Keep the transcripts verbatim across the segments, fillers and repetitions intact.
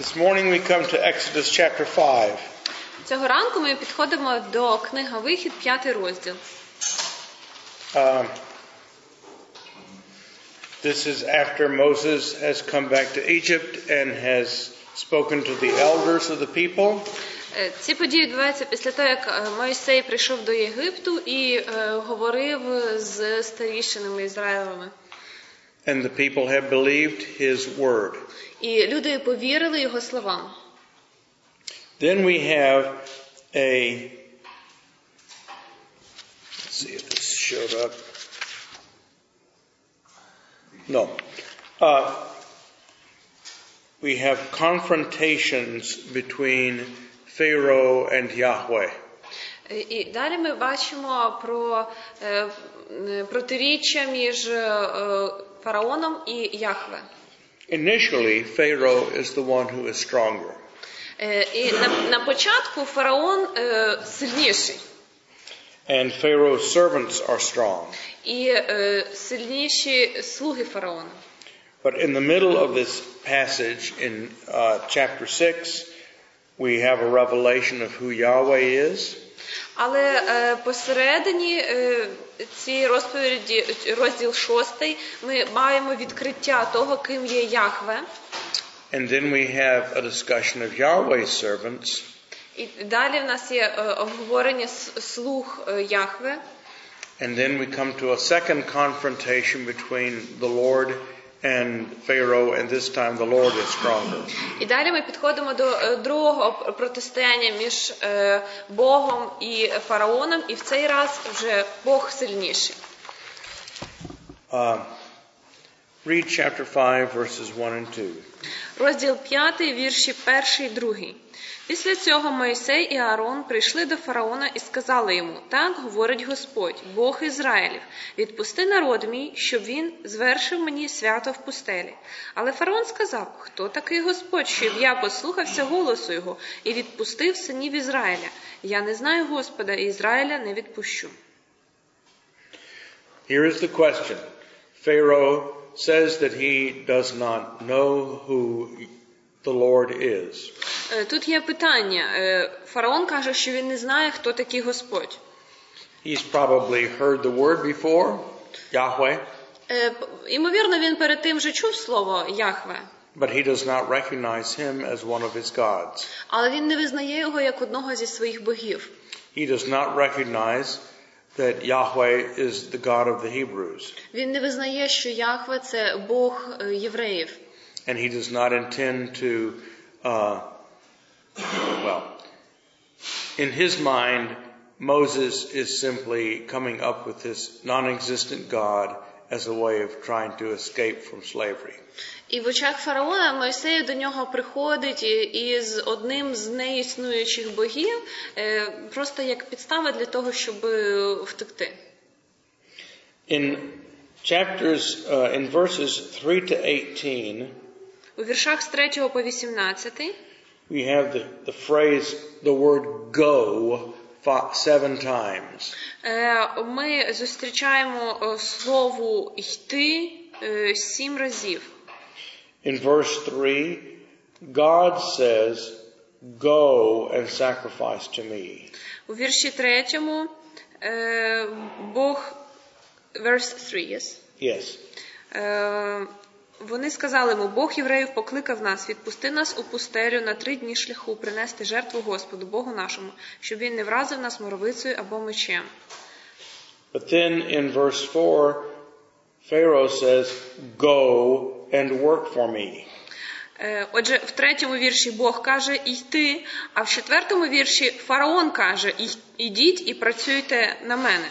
This morning we come to Exodus chapter five. Цього ранку ми підходимо до книги Вихід, п'ятий розділ. Um, this is after Moses has come back to Egypt and has spoken to the elders of the people. Ці події відбуваються після того, як Мойсей прийшов до Єгипту і е, говорив з старішинами Ізраїлевими. And the people have believed his word. І люди повірили його словам. Then we have a, let's see if this showed up. No. Uh, we have confrontations between Pharaoh and Yahweh. І далі ми бачимо про е, протиріччя між е, фараоном і Яхве. Initially, Pharaoh is the one who is stronger. Е, і на, на початку фараон е, сильніший. And Pharaoh's servants are strong. І е, сильніші слуги фараона. But in the middle of this passage in uh, chapter six, we have a revelation of who Yahweh is. Але е, посередині е, цієї розповіді, розділ шостий, ми маємо відкриття того, ким є Яхве. And then we have a discussion of Yahweh's servants. І далі в нас є е, обговорення слуг е, Яхве. And then we come to a second confrontation between the Lord and Pharaoh, and this time the Lord is stronger. І далі ми підходимо до е, другого протистояння між е, Богом і фараоном, і в цей раз вже Бог сильніший. Uh, read chapter five, verses one and two. Розділ п'ятий, вірші перший і другий. Після цього Мойсей і Аарон прийшли до фараона і сказали йому: «Так говорить Господь, Бог Ізраїлів, відпусти народ мій, щоб він звершив мені свято в пустелі». Але фараон сказав: «Хто такий Господь, щоб я послухався голосу його і відпустив синів Ізраїля? Я не знаю Господа, і Ізраїля не відпущу». Here is the question. Pharaoh says that he does not know who the Lord is. Тут є питання. Фараон каже, що він не знає, хто такий Господь. He's probably heard the word before, Yahweh. Ймовірно, він перед тим вже чув слово Яхве. But he does not recognize him as one of his gods. Але він не визнає його як одного зі своїх богів. He does not recognize that Yahweh is the God of the Hebrews. Він не визнає, що Яхве це Бог євреїв. And he does not intend to, uh, well, in his mind, Moses is simply coming up with this non-existent God as a way of trying to escape from slavery. І в очах фараона Мойсей до нього приходить із одним з неіснуючих богів, просто як підстава для того, щоб втекти. In chapters, uh, in verses three to eighteen, у віршах з третього по вісімнадцятий we have the, the phrase, the word go, seven times. Ми зустрічаємо слово «йти» сім разів. In verse three, God says, go and sacrifice to me. У вірші третьому Бог, verse three, yes? Yes. Вони сказали йому: «Бог євреїв покликав нас, відпусти нас у пустелю на три дні шляху, принести жертву Господу, Богу нашому, щоб він не вразив нас моровицею або мечем». But then in verse four, Pharaoh says, go and work for me. Отже, в третьому вірші Бог каже «йти», а в четвертому вірші фараон каже «ідіть і працюйте на мене».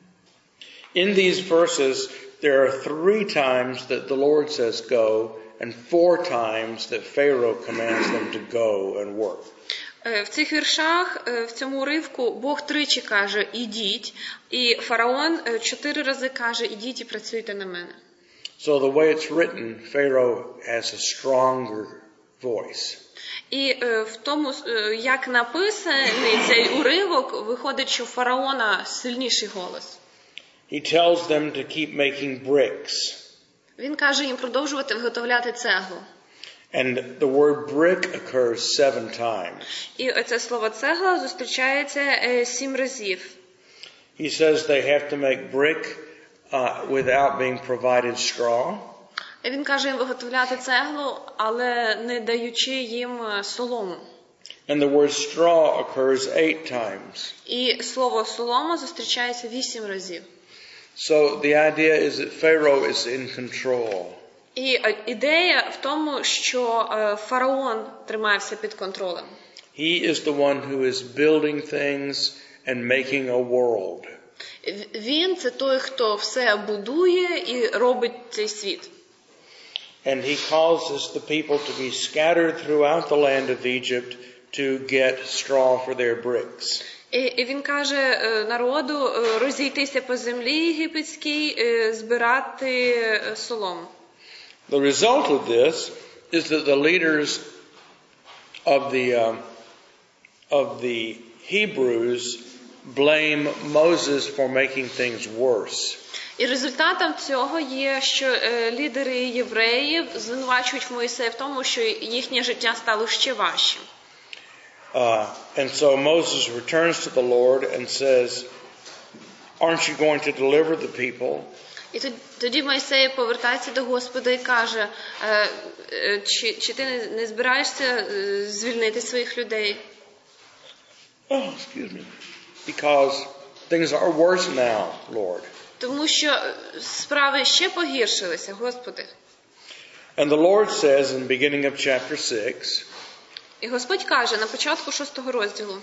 In these verses, there are three times that the Lord says go, and four times that Pharaoh commands them to go and work. В цих віршах, в цьому уривку, Бог тричі каже «ідіть», і фараон чотири рази каже «ідіть і працюйте на мене». So the way it's written, Pharaoh has a stronger voice. І в тому, як написаний цей уривок, виходить, що у фараона сильніший голос. He tells them to keep making bricks. Він каже їм продовжувати виготовляти цеглу. And the word brick occurs seven times. І оце слово цегла зустрічається е, сім разів. He says they have to make brick uh, without being provided straw. Він каже їм виготовляти цеглу, але не даючи їм солому. And the word straw occurs eight times. І слово солома зустрічається вісім разів. So the idea is that Pharaoh is in control. І ідея в тому, що фараон тримався під контролем. He is the one who is building things and making a world. Він – це той, хто все будує і робить цей світ. And he causes the people to be scattered throughout the land of Egypt to get straw for their bricks. І він каже народу розійтися по землі єгипетській, збирати солому. The result of this is that the leaders of the uh, of the Hebrews blame Moses for making things worse. І результатом цього є, що лідери євреїв звинувачують Мойсея в тому, що їхнє життя стало ще важчим. Uh, and so Moses returns to the Lord and says, "Aren't you going to deliver the people?" І тоді Мойсей повертається до Господа і каже, чи, чи ти не збираєшся звільнити своїх людей? Oh, excuse me. Because things are worse now, Lord. Тому що справи ще погіршилися, Господи. And the Lord says in the beginning of chapter six, і Господь каже на початку шостого розділу,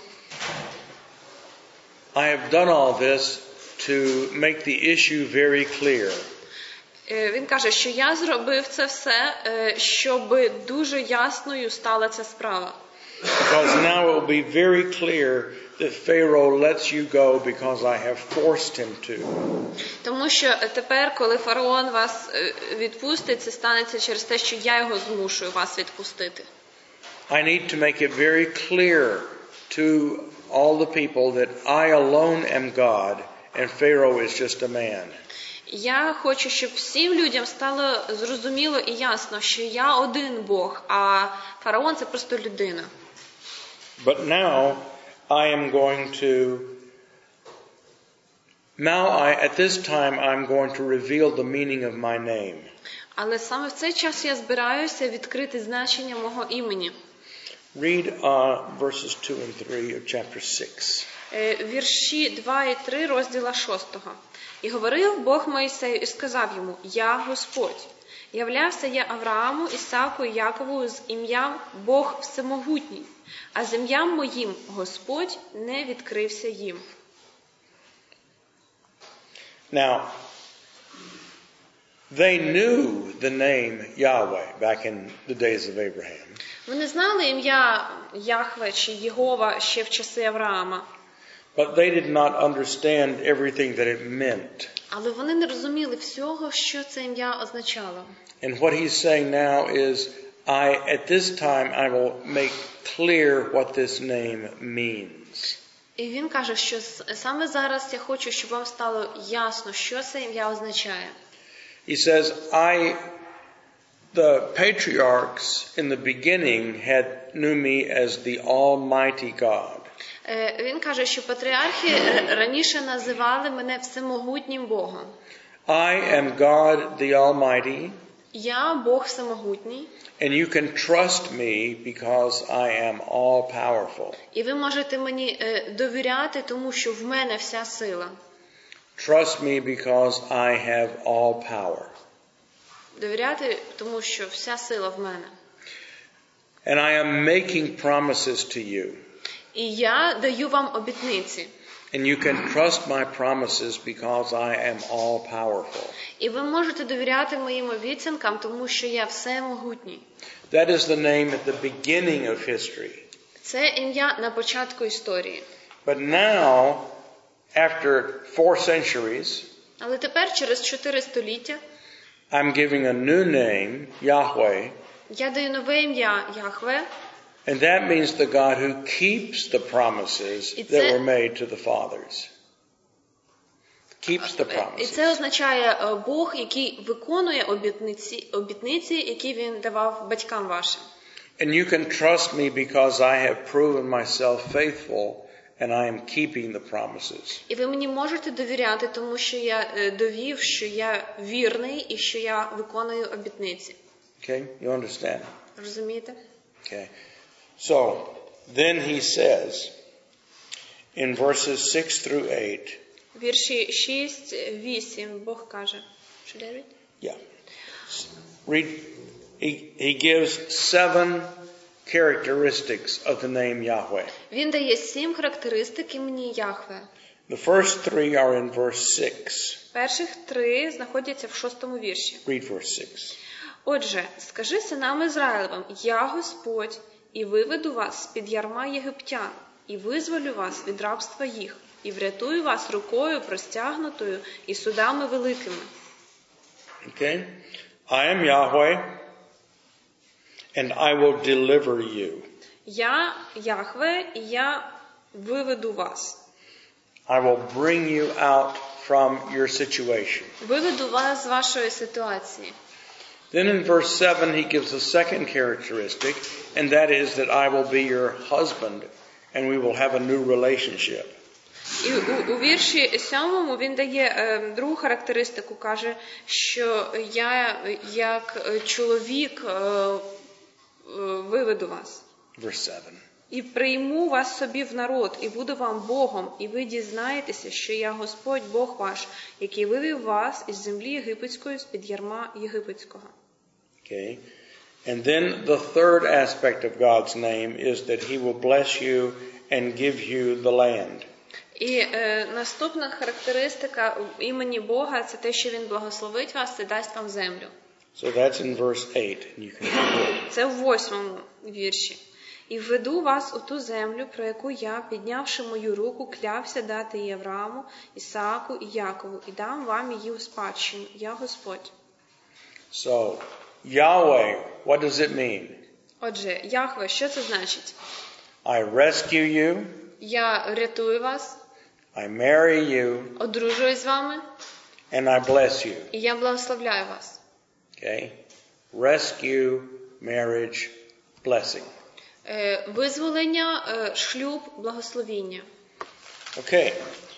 I have done all this to make the issue very clear. Він каже, що я зробив це все, щоб дуже ясною стала ця справа. Because now it will be very clear that Pharaoh lets you go because I have forced him to. Тому що тепер, коли фараон вас відпустить, це станеться через те, що я його змушую вас відпустити. I need to make it very clear to all the people that I alone am God and Pharaoh is just a man. Я хочу, щоб всім людям стало зрозуміло і ясно, що я один Бог, а фараон – це просто людина. But now I am going to, now I, at this time I'm going to reveal the meaning of my name. Але саме в цей час я збираюся відкрити значення мого імені. Read uh, verses two and three of chapter six. Вірші два і три розділа шостого. І говорив Бог Мойсею і сказав йому, я Господь. Являвся я Аврааму, Ісааку і Якову з ім'ям Бог Всемогутній, а з ім'ям моїм Господь не відкрився їм. Now, they knew the name Yahweh back in the days of Abraham. Вони знали ім'я Яхве чи Єгова ще в часи Авраама. But they did not understand everything that it meant. Але вони не розуміли всього, що це ім'я означало. And what he's saying now is, I, at this time, I will make clear what this name means. І він каже, що саме зараз я хочу, щоб вам стало ясно, що це ім'я означає. He says, I, the patriarchs in the beginning had knew me as the Almighty God. Він каже, що патріархи раніше називали мене всемогутнім Богом. I am God the Almighty. Я Бог всемогутній. And you can trust me because I am all powerful. І ви можете мені довіряти, тому що в мене вся сила. Trust me because I have all power. Довіряти, тому що вся сила в мене. And I am making promises to you. І я даю вам обітниці. And you can trust my promises because I am all powerful. І ви можете довіряти моїм обіцянкам, тому що я всемогутній. That is the name at the beginning of history. Це ім'я на початку історії. But now, after four centuries, але тепер, через чотири століття, I'm giving a new name, Yahweh. Я даю нове ім'я Яхве. And that means the God who keeps the promises that were made to the fathers. keeps the І promises. це означає е, Бог, який виконує обітниці, обітниці, які він давав батькам вашим. And you can trust me because I have proven myself faithful and I am keeping the promises. І ви мені можете довіряти, тому що я е, довів, що я вірний і що я виконую обітниці. Okay? You understand? Розумієте? Okay. So, then he says in verses six through eight. Вірші шість, вісім Бог каже. Should I read? Yeah. Read. He, he gives seven characteristics of the name Yahweh. Він дає сім характеристик імені Яхве. The first three are in verse six. Перших три знаходяться в шостому вірші. Read verse six. Отже, скажи синам Ізраїлевим, я Господь, і виведу вас з-під ярма єгиптян, і визволю вас від рабства їх, і врятую вас рукою простягнутою і судами великими. Okay? I am Yahweh, and I will deliver you. Я Яхве, і я виведу вас. I will bring you out from your situation. Виведу вас з вашої ситуації. Then in verse seven, he gives a second characteristic, and that is that I will be your husband, and we will have a new relationship. І у, у вірші сьомому він дає е, другу характеристику, каже, що я як чоловік е, е, виведу вас. Verse seven. І прийму вас собі в народ, і буду вам Богом, і ви дізнаєтеся, що я Господь Бог ваш, який вивів вас із землі єгипетської, з-під ярма єгипетського. Okay. And then the third aspect of God's name is that he will bless you and give you the land. І е, наступна характеристика імені Бога – це те, що він благословить вас і дасть вам землю. So that's in verse eight. And you can read it. Це в восьмому вірші. І введу вас у ту землю, про яку я, піднявши мою руку, клявся дати її Аврааму, Ісааку і Якову, і дам вам її у спадщину. Я Господь. So, Yahweh, what does it mean? Отже, Яхве, що це значить? I rescue you, Я рятую вас, I marry you, одружуюсь з вами, and I bless you. і я благословляю вас. Okay? Rescue, marriage, blessing. Е, визволення, е, шлюб, благословіння. Okay.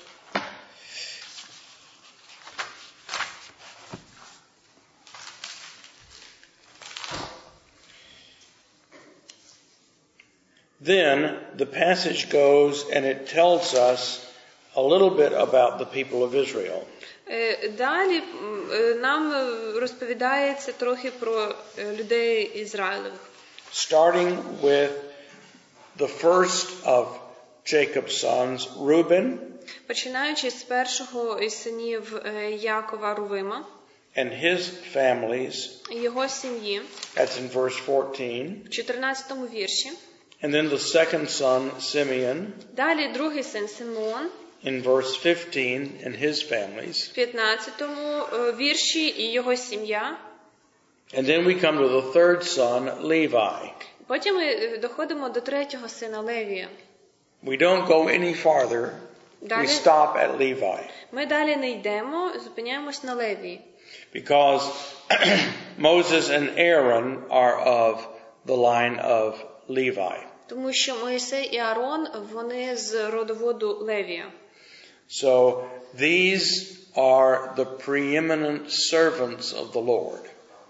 Then the passage goes and it tells us a little bit about the people of Israel. Е, далі м, е, нам е, розповідається трохи про е, людей Ізраїлевих. Starting with the first of Jacob's sons, Reuben, Починаючи з першого із синів е, Якова Рувима, and his families, і його сім'ї, that's in verse fourteen. в чотирнадцятому вірші. And then the second son, Simeon, Далі другий син Симеон, in verse fifteen, and his families. в п'ятнадцятому е, вірші, і його сім'я. And then we come to the third son, Levi. Потім ми е, доходимо до третього сина Левія. We don't go any farther. We Далі stop at Levi. ми далі не йдемо, зупиняємось на Левії. Because Moses and Aaron are of the line of Levi. Тому що Моїсей і Аарон, вони з родоводу Левія. So these are the preeminent servants of the Lord.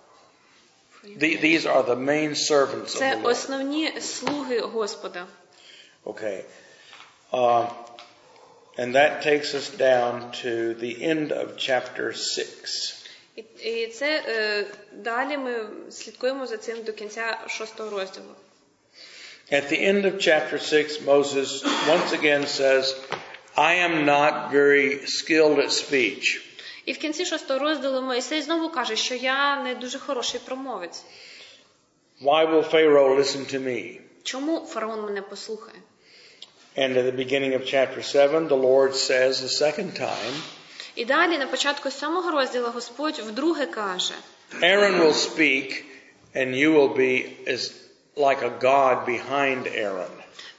The- These are the main servants of Це the Lord. основні слуги Господа. Okay. Uh, and that takes us down to the end of chapter six. І, і це е, далі ми слідкуємо за цим до кінця шостого розділу. At the end of chapter six, Moses once again says, I am not very skilled at speech. І в кінці шостого розділу Моїсей знову каже, що я не дуже хороший промовець. Why will Pharaoh listen to me? Чому фараон мене послухає? And at the beginning of chapter seven, the Lord says the second time, І далі на початку сьомого розділу Господь вдруге каже, Aaron will speak and you will be as like a God behind Aaron.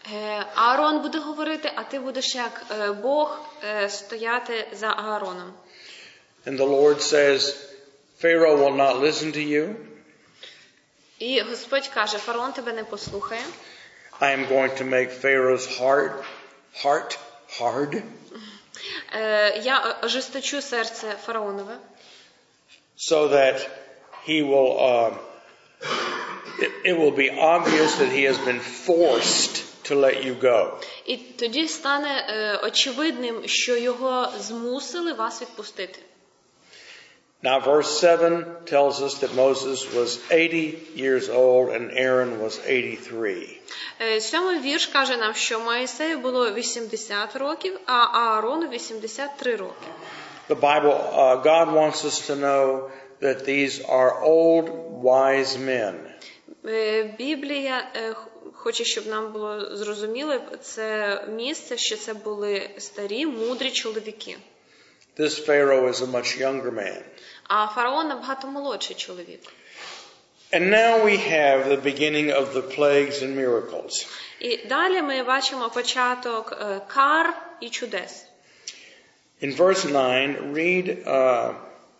Е, Аарон буде говорити, а ти будеш як е, Бог е, стояти за Аароном. And the Lord says, Pharaoh will not listen to you. І Господь каже, фараон тебе не послухає. I am going to make Pharaoh's heart, heart hard. Е, Я ожесточу серце фараонове. So that he will, uh, it, it will be obvious that he has been forced to let you go. І тоді стане е, очевидним, що його змусили вас відпустити. Now verse seven tells us that Moses was eighty years old and Aaron was eighty-three. Е, Сьомий вірш каже нам, що Моїсею було вісімдесят років, а Аарону вісімдесят три роки. The Bible, uh, God wants us to know that these are old, wise men. Е, Біблія е, хоче, щоб нам було зрозуміло, це місце, що це були старі, мудрі чоловіки. This Pharaoh is a much younger man. А фараон набагато молодший чоловік. And now we have the beginning of the plagues and miracles. І далі ми бачимо початок е, кар і чудес. In verse nine, read uh,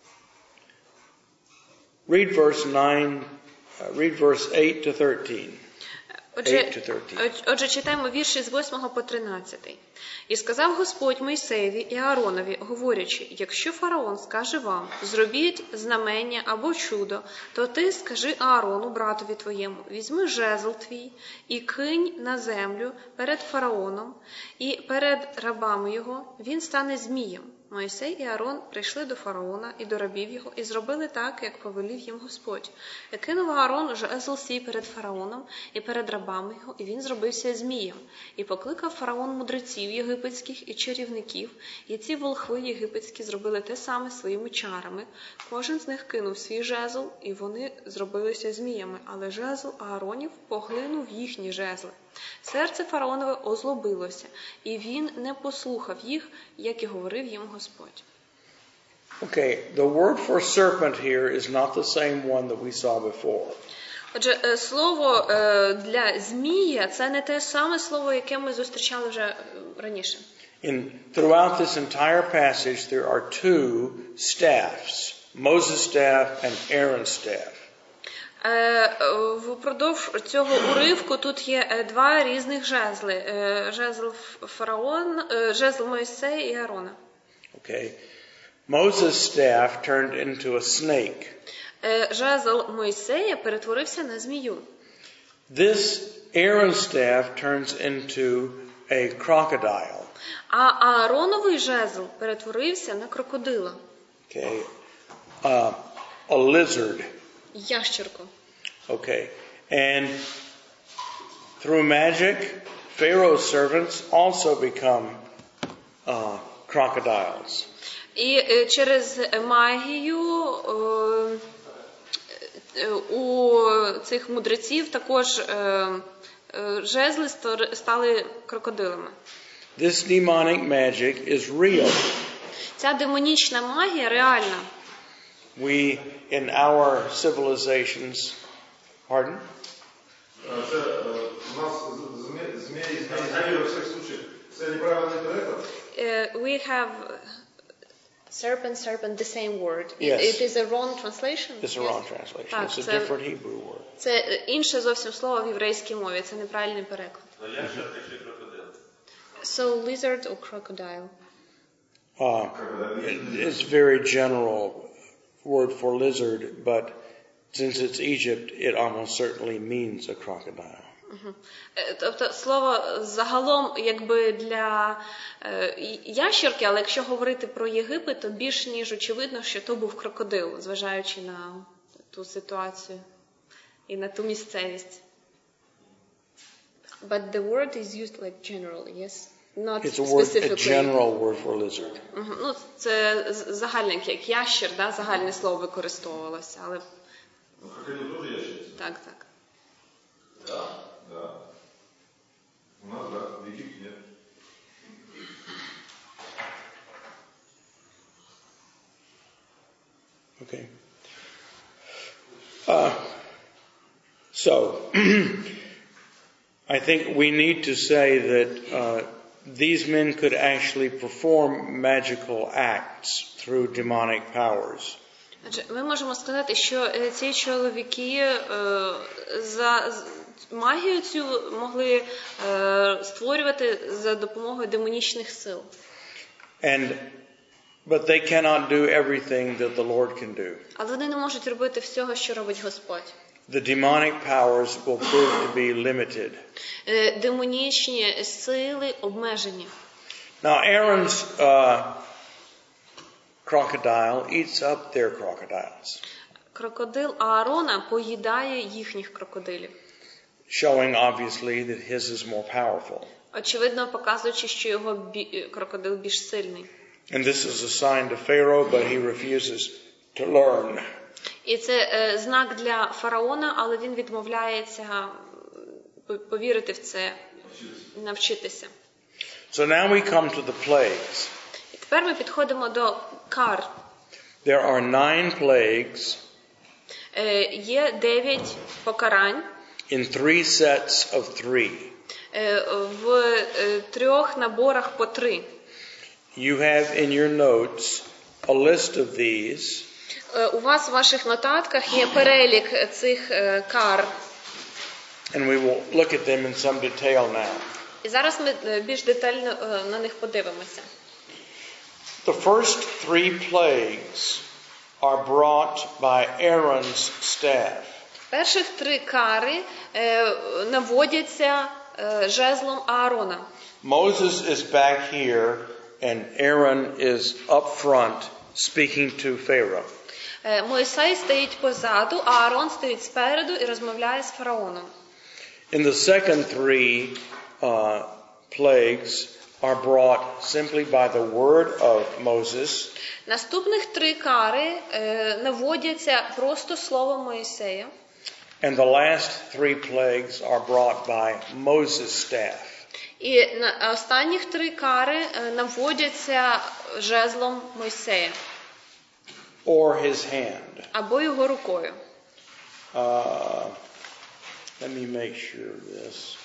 read verse nine, uh, read verse eight to thirteen. Отже, отже, читаємо вірші з восьмого по тринадцятий. «І сказав Господь Мойсеєві і Ааронові, говорячи, якщо фараон скаже вам, зробіть знамення або чудо, то ти скажи Аарону, братові твоєму, візьми жезл твій і кинь на землю перед фараоном і перед рабами його, він стане змієм. Мойсей і Аарон прийшли до фараона і до рабів його і зробили так, як повелів їм Господь. І кинув Аарон жезл свій перед фараоном і перед рабами його, і він зробився змієм. І покликав фараон мудреців єгипетських і чарівників, і ці волхви єгипетські зробили те саме своїми чарами. Кожен з них кинув свій жезл, і вони зробилися зміями, але жезл Ааронів поглинув їхні жезли. Серце фараонове озлобилося, і він не послухав їх, як і говорив їм Господь». Okay, the word for serpent here is not the same one that we saw before. Отже, слово для змія – це не те саме слово, яке ми зустрічали вже раніше. In throughout this entire passage there are two staffs, Moses' staff and Aaron's staff. Впродовж цього уривку тут є два різних жезли. Жезл фараон, жезл Мойсея і Аарона. Okay. Moses' staff turned into a snake. Жезл Мойсея перетворився на змію. This Aaron's staff turns into a crocodile. А Аароновий жезл перетворився на крокодила. Okay. Uh, a lizard. Ящерку. Okay. And through magic, Pharaoh's servants also become uh, crocodiles. І через магію у цих мудреців також жезли стали крокодилами. This demonic magic is real. Ця демонічна магія реальна. We, in our civilizations, pardon? Це у нас змії, змії во всіх случаях. Це неправильний переклад? We have serpent, serpent, the same word. Yes. It is a wrong translation. It's a yes. wrong translation. Так, it's a це, different Hebrew word. Це інше зовсім слово в єврейській мові. Це неправильний переклад. So lizard or crocodile? Uh, it's very general word for lizard, but since it's Egypt, it almost certainly means a crocodile. Тобто слово загалом якби для е, ящерки, але якщо говорити про Єгипет, то більш ніж очевидно, що то був крокодил, зважаючи на ту ситуацію і на ту місцевість. But the word is used like generally, yes? Not It's a word, specifically. a general word for lizard. Uh-huh. Ну, це загальне, як ящер, да, загальне слово використовувалося, але Крокодил теж ящерица? так, так. Да, да. У нас, да, в Египте нет. Okay. Uh, so, I think we need to say that uh, these men could actually perform magical acts through demonic powers. Отже, ми можемо сказати, що е, ці чоловіки е, за з- магію цю могли е, створювати за допомогою демонічних сил. And but they cannot do everything that the Lord can do. Але вони не можуть робити всього, що робить Господь. The demonic powers will prove to be limited. Е, Демонічні сили обмежені. Now Aaron's uh, crocodile eats up their crocodiles, Крокодил Аарона поїдає їхніх крокодилів. showing obviously that his is more powerful. Очевидно, показуючи, що його бі- крокодил більш сильний. And this is a sign to Pharaoh, but he refuses to learn. І це е, знак для фараона, але він відмовляється м, повірити в це, навчитися. So now we come to the plagues. І тепер ми підходимо до кар. There are nine plagues Е, Є дев'ять покарань in three sets of three. е, в е, трьох наборах по три. You have in your notes a list of these. Е, У вас в ваших нотатках є перелік цих е, кар. And we will look at them in some detail now. І зараз ми е, більш детально е, на них подивимося. The first three plagues are brought by Aaron's staff. Перших три кари е, наводяться е, жезлом Аарона. Moses is back here and Aaron is up front speaking to Pharaoh. Е, Мойсей стоїть позаду, а Аарон стоїть спереду і розмовляє з фараоном. In the second three uh, plagues are brought simply by the word of Moses. Наступних три кари е, наводяться просто словом Моїсея. And the last three plagues are brought by Moses' staff. І на останніх три кари е, наводяться жезлом Мойсея Or his hand. або його рукою. Uh, let me make sure of this.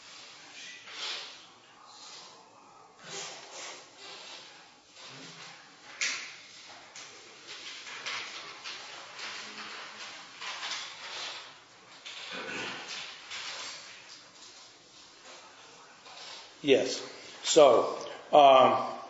Yes. So, um,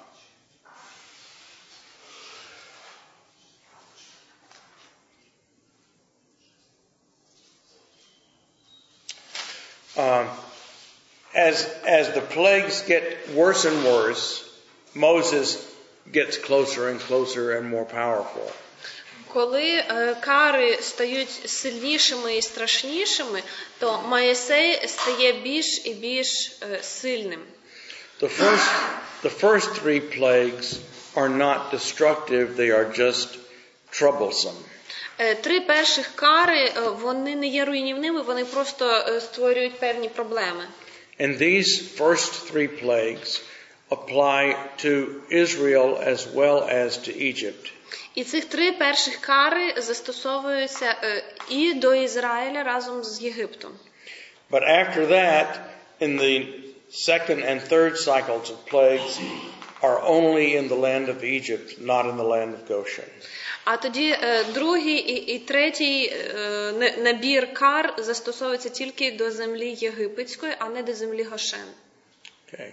um, as as the plagues get worse and worse, Moses gets closer and closer and more powerful. Коли е, кари стають сильнішими і страшнішими, то Моїсей стає більш і більш е, сильним. The first the first three plagues are not destructive, they are just troublesome. Е, Три перших кари, е, вони не є руйнівними, вони просто е, створюють певні проблеми. And these first three plagues apply to Israel as well as to Egypt. І цих три перших кари застосовуються е, і до Ізраїля разом з Єгиптом. But after that, in the second and third cycles of plagues are only in the land of Egypt, not in the land of Goshen. А тоді е, другий і, і третій е, не- набір кар застосовується тільки до землі єгипетської, а не до землі Гошен. Okay.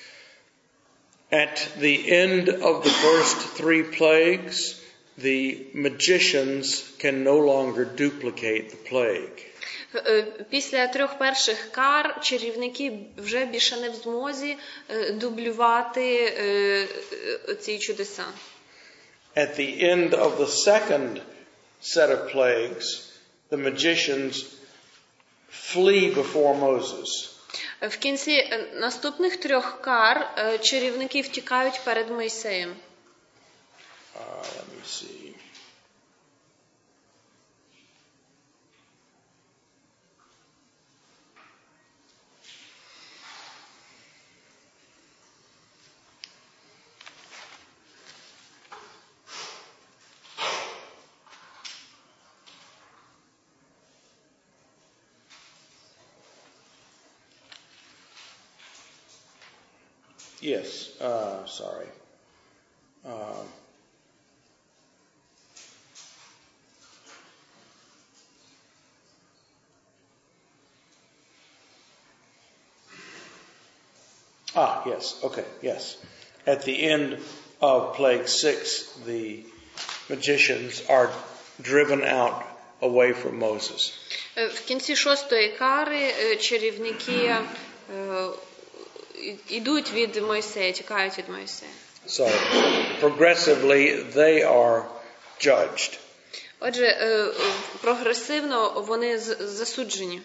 At the end of the first three plagues, the magicians can no longer duplicate the plague. Е, Після трьох перших кар чарівники вже більше не в змозі е, дублювати е, е, ці чудеса. At the end of the second set of plagues, the magicians flee before Moses. В кінці е, наступних трьох кар е, чарівники втікають перед Мойсеєм. Uh, let me see. Yes, uh, sorry. Uh, ah, yes, okay, yes. At the end of plague six, the magicians are driven out away from Moses. В кінці шостої кари чарівники йдуть від Мойсея, тікають від Мойсея. So, progressively, they are judged. Отже, прогресивно вони засуджені.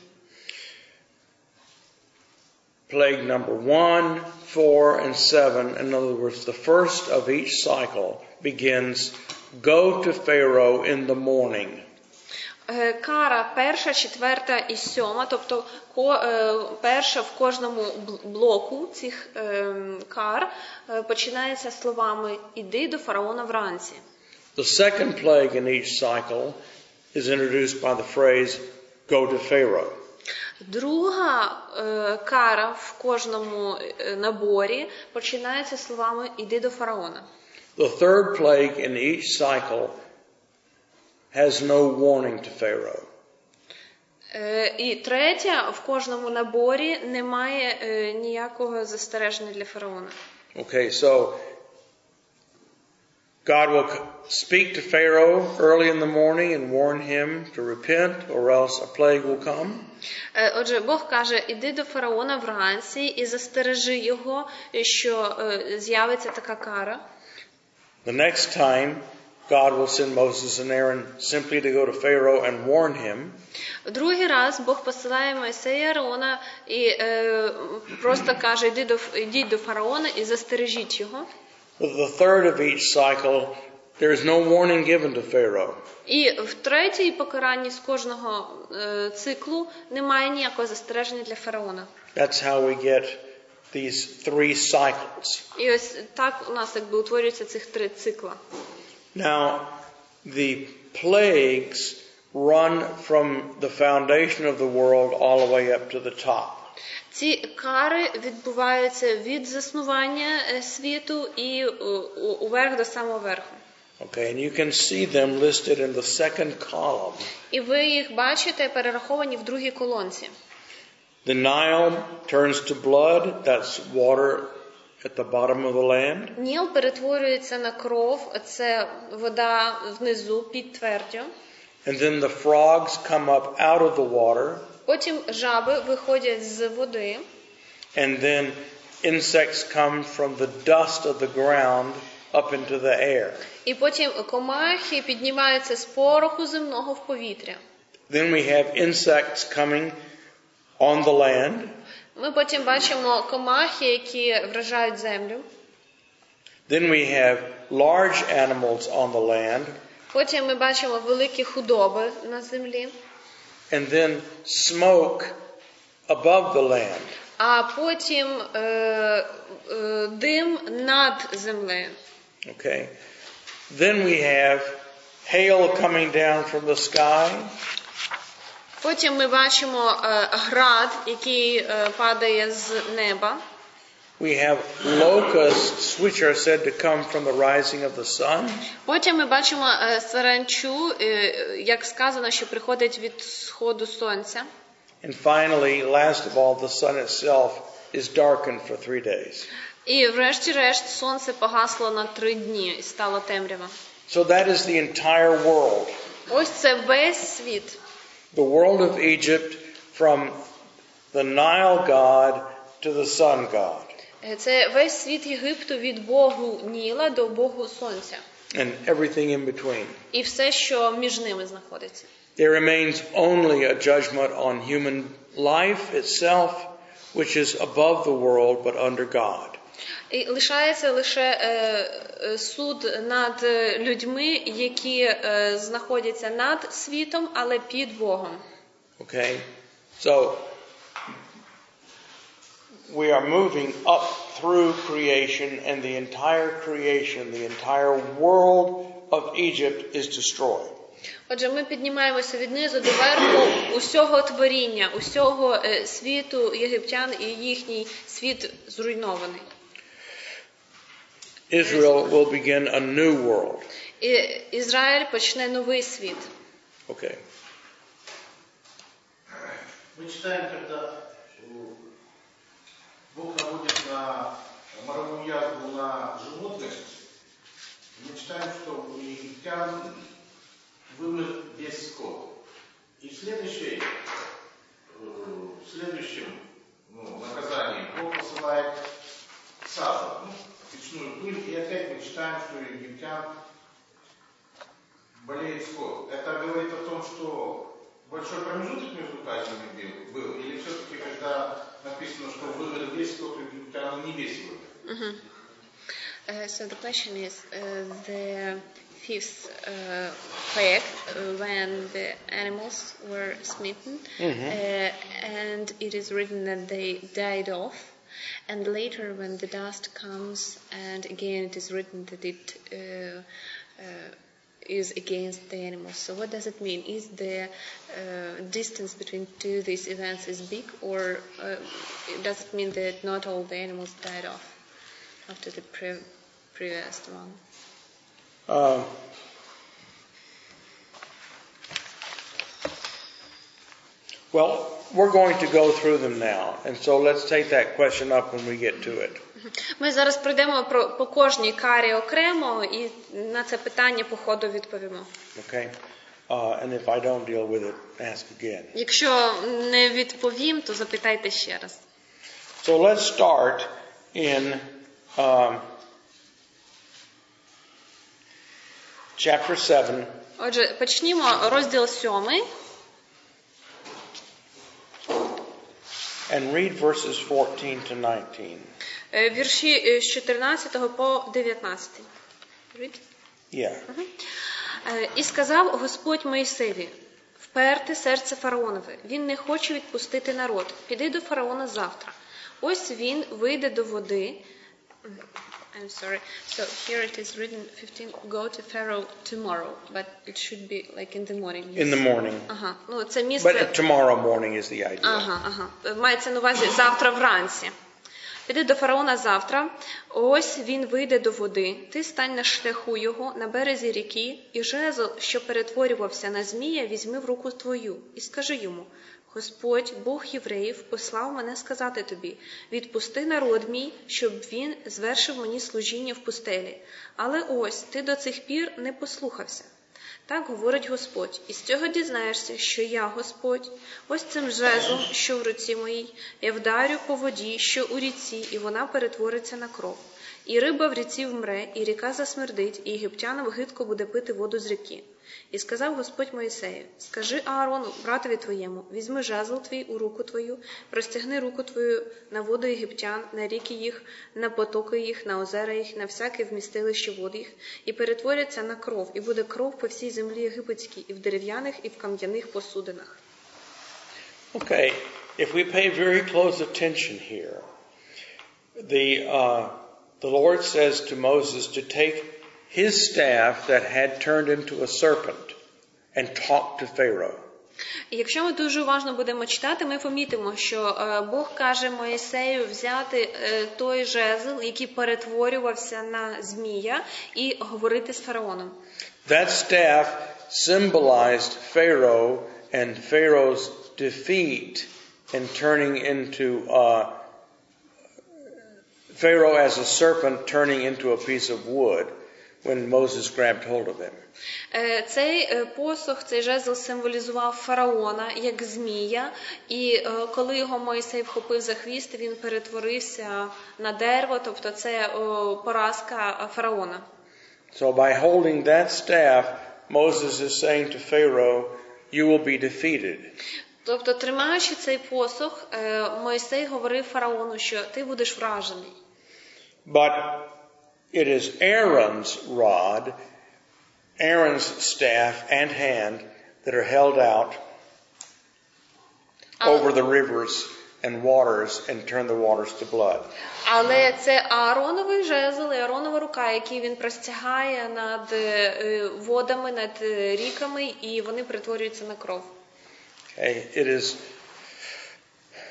Plague number one, four, and seven, in other words, the first of each cycle begins, go to Pharaoh in the morning. Кара перша, четверта і сьома, тобто перша в кожному блоку цих кар починається словами «Іди до фараона вранці». The second plague in each cycle is introduced by the phrase, go to Pharaoh. Друга кара в кожному наборі починається словами «Іди до фараона». The third plague in each cycle has no warning to Pharaoh. І третя в кожному наборі немає ніякого застереження для фараона. Okay, so God will speak to Pharaoh early in the morning and warn him to repent, or else a plague will come. Отже, Бог каже, іди до фараона вранці і застережи його, що з'явиться така кара. The next time, God will send Moses and Aaron simply to go to Pharaoh and warn him. Другий раз Бог посилає Мойсея і Аарона і е, просто каже, іди до, ідіть до фараона і застережіть його. With the third of each cycle, there is no warning given to Pharaoh. І в третій покаранні з кожного е, циклу немає ніякого застереження для фараона. That's how we get these three cycles. І ось так у нас якби утворюються цих три цикла. Now, the plagues run from the foundation of the world all the way up to the top. Ці кари відбуваються від заснування світу і уверх до самого верху. Okay, and you can see them listed in the second column. І ви їх бачите перераховані в другій колонці. The Nile turns to blood, that's water at the bottom of the land. Ніл перетворюється на кров, це вода внизу під твердю. And then the frogs come up out of the water. Потім жаби виходять з води. And then insects come from the dust of the ground up into the air. І потім комахи піднімаються з пороху земного в повітря. Then we have insects coming on the land. Ми потім бачимо комахи, які вражають землю. Then we have large animals on the land. Потім ми бачимо великі худоби на землі. And then smoke above the land. А потім е, е, дим над землею. Okay. Then we have hail coming down from the sky. Потім ми бачимо е, град, який е, падає з неба. We have locusts, which are said to come from the rising of the sun. Потім ми бачимо е, саранчу, е, як сказано, що приходить від сходу сонця. And finally, last of all, the sun itself is darkened for three days. І врешті-решт сонце погасло на три дні і стало темрява. So that is the entire world. Ось це весь світ. The world of Egypt from the Nile god to the sun god. Це весь світ Єгипту від Богу Ніла до Богу Сонця. And everything in between. І все, що між ними знаходиться. There remains only a judgment on human life itself, which is above the world but under God. І лишається лише е, суд над людьми, які е, знаходяться над світом, але під Богом. Okay? So we are moving up through creation, and the entire creation, the entire world of Egypt is destroyed. Отже, ми піднімаємося від низу до верху усього творіння, усього світу єгиптян, і їхній світ зруйнований. Israel will begin a new world. І Ізраїль почне новий світ. Okay. Мы читаем, когда Бог наводит на моровую язву на животных, мы читаем, что у египтян вымер весь скот. И в, следующей, в следующем ну, наказании Бог посылает саду, ну, печную пыль, и опять мы читаем, что у египтян болеет скот. Это говорит о том, что большой промежуток между казнями был, или все-таки, когда написано, что вымер весь скот, у египтян не весь вымер? Mm-hmm. Uh, so the question is uh, the fifth uh, plague uh, when the animals were smitten, Mm-hmm. uh, and it is written that they died off, and later when the dust comes, and again it is written that it uh, uh, is against the animals. So what does it mean? Is the uh, distance between two these events is big, or uh, does it mean that not all the animals died off after the pre- previous one? Uh, well, we're going to go through them now, and so let's take that question up when we get to it. Ми зараз пройдемо про, по кожній карі окремо і на це питання по ходу відповімо. Okay? Uh, and if I don't deal with it, ask again. Якщо не відповім, то запитайте ще раз. So let's start in um, chapter seven. Отже, почнімо розділ сьомий. And read verses fourteen to nineteen. Е, Вірші з чотирнадцятого по дев'ятнадцятий. Read. Yeah. Е, І сказав Господь Моїсеві: вперте серце фараонове, він не хоче відпустити народ. Піди до фараона завтра. Ось він вийде до води. I'm sorry. So here it is written fifteen. Go to Pharaoh tomorrow, but it should be like in the morning. In the morning. Ага. Ну це місце. But tomorrow morning is the idea. Ага, ага. Мається на увазі завтра вранці. Піди до фараона завтра, ось він вийде до води, ти стань на шляху його, на березі ріки, і жезл, що перетворювався на змія, візьми в руку твою, і скажи йому: Господь, Бог євреїв, послав мене сказати тобі: відпусти народ мій, щоб він звершив мені служіння в пустелі. Але ось, ти до цих пір не послухався. Так говорить Господь, і з цього дізнаєшся, що я Господь. Ось цим жезлом, що в руці моїй, я вдарю по воді, що у ріці, і вона перетвориться на кров. І риба в ріці вмре, і ріка засмердить, і єгиптянам гидко буде пити воду з ріки. І сказав Господь Моїсею: скажи Аарону, братові твоєму, візьми жезл твій у руку твою, простягни руку твою на воду єгиптян, на ріки їх, на потоки їх, на озера їх, на всяке вмістилище вод їх, і перетворяться на кров, і буде кров по всій землі єгипетській, і в дерев'яних, і в кам'яних посудинах. Okay, if we pay very close attention here, the uh, the Lord says to Moses to take his staff that had turned into a serpent and talk to Pharaoh. І якщо ми дуже уважно будемо читати, ми помітимо, що е, Бог каже Моїсею взяти е, той жезл, який перетворювався на змія, і говорити з фараоном. That staff symbolized Pharaoh and Pharaoh's defeat in turning into uh, Pharaoh as a serpent turning into a piece of wood when Moses grabbed hold of him. Цей посох, цей жезл символізував фараона як змія, і коли його Мойсей вхопив за хвіст, він перетворився на дерево, тобто це поразка фараона. So by holding that staff, Moses is saying to Pharaoh, you will be defeated. Тобто, тримаючи цей посох, Мойсей говорив фараону, що ти будеш вражений. But it is Aaron's rod, Aaron's staff and hand that are held out over the rivers and waters and turn the waters to blood. Але це Аароновий жезл і Ааронова рука, який він простягає над водами, над ріками, і вони перетворюються на кров. Okay, it is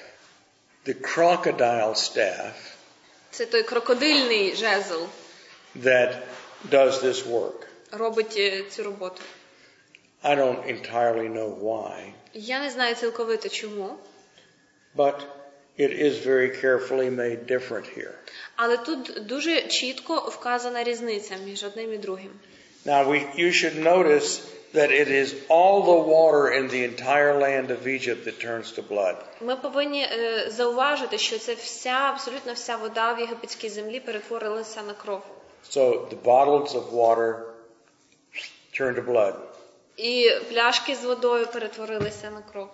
the crocodile staff. Це той крокодильний жезл. that does this work. робить е, цю роботу. I don't entirely know why, Я не знаю цілковито чому, but it is very carefully made different here. але тут дуже чітко вказана різниця між одним і другим. Now we, you should notice that it is all the water in the entire land of Egypt that turns to blood. Ми повинні е, зауважити, що це вся, абсолютно вся вода в єгипетській землі перетворилася на кров. So the bottles of water turn to blood. І пляшки з водою перетворилися на кров.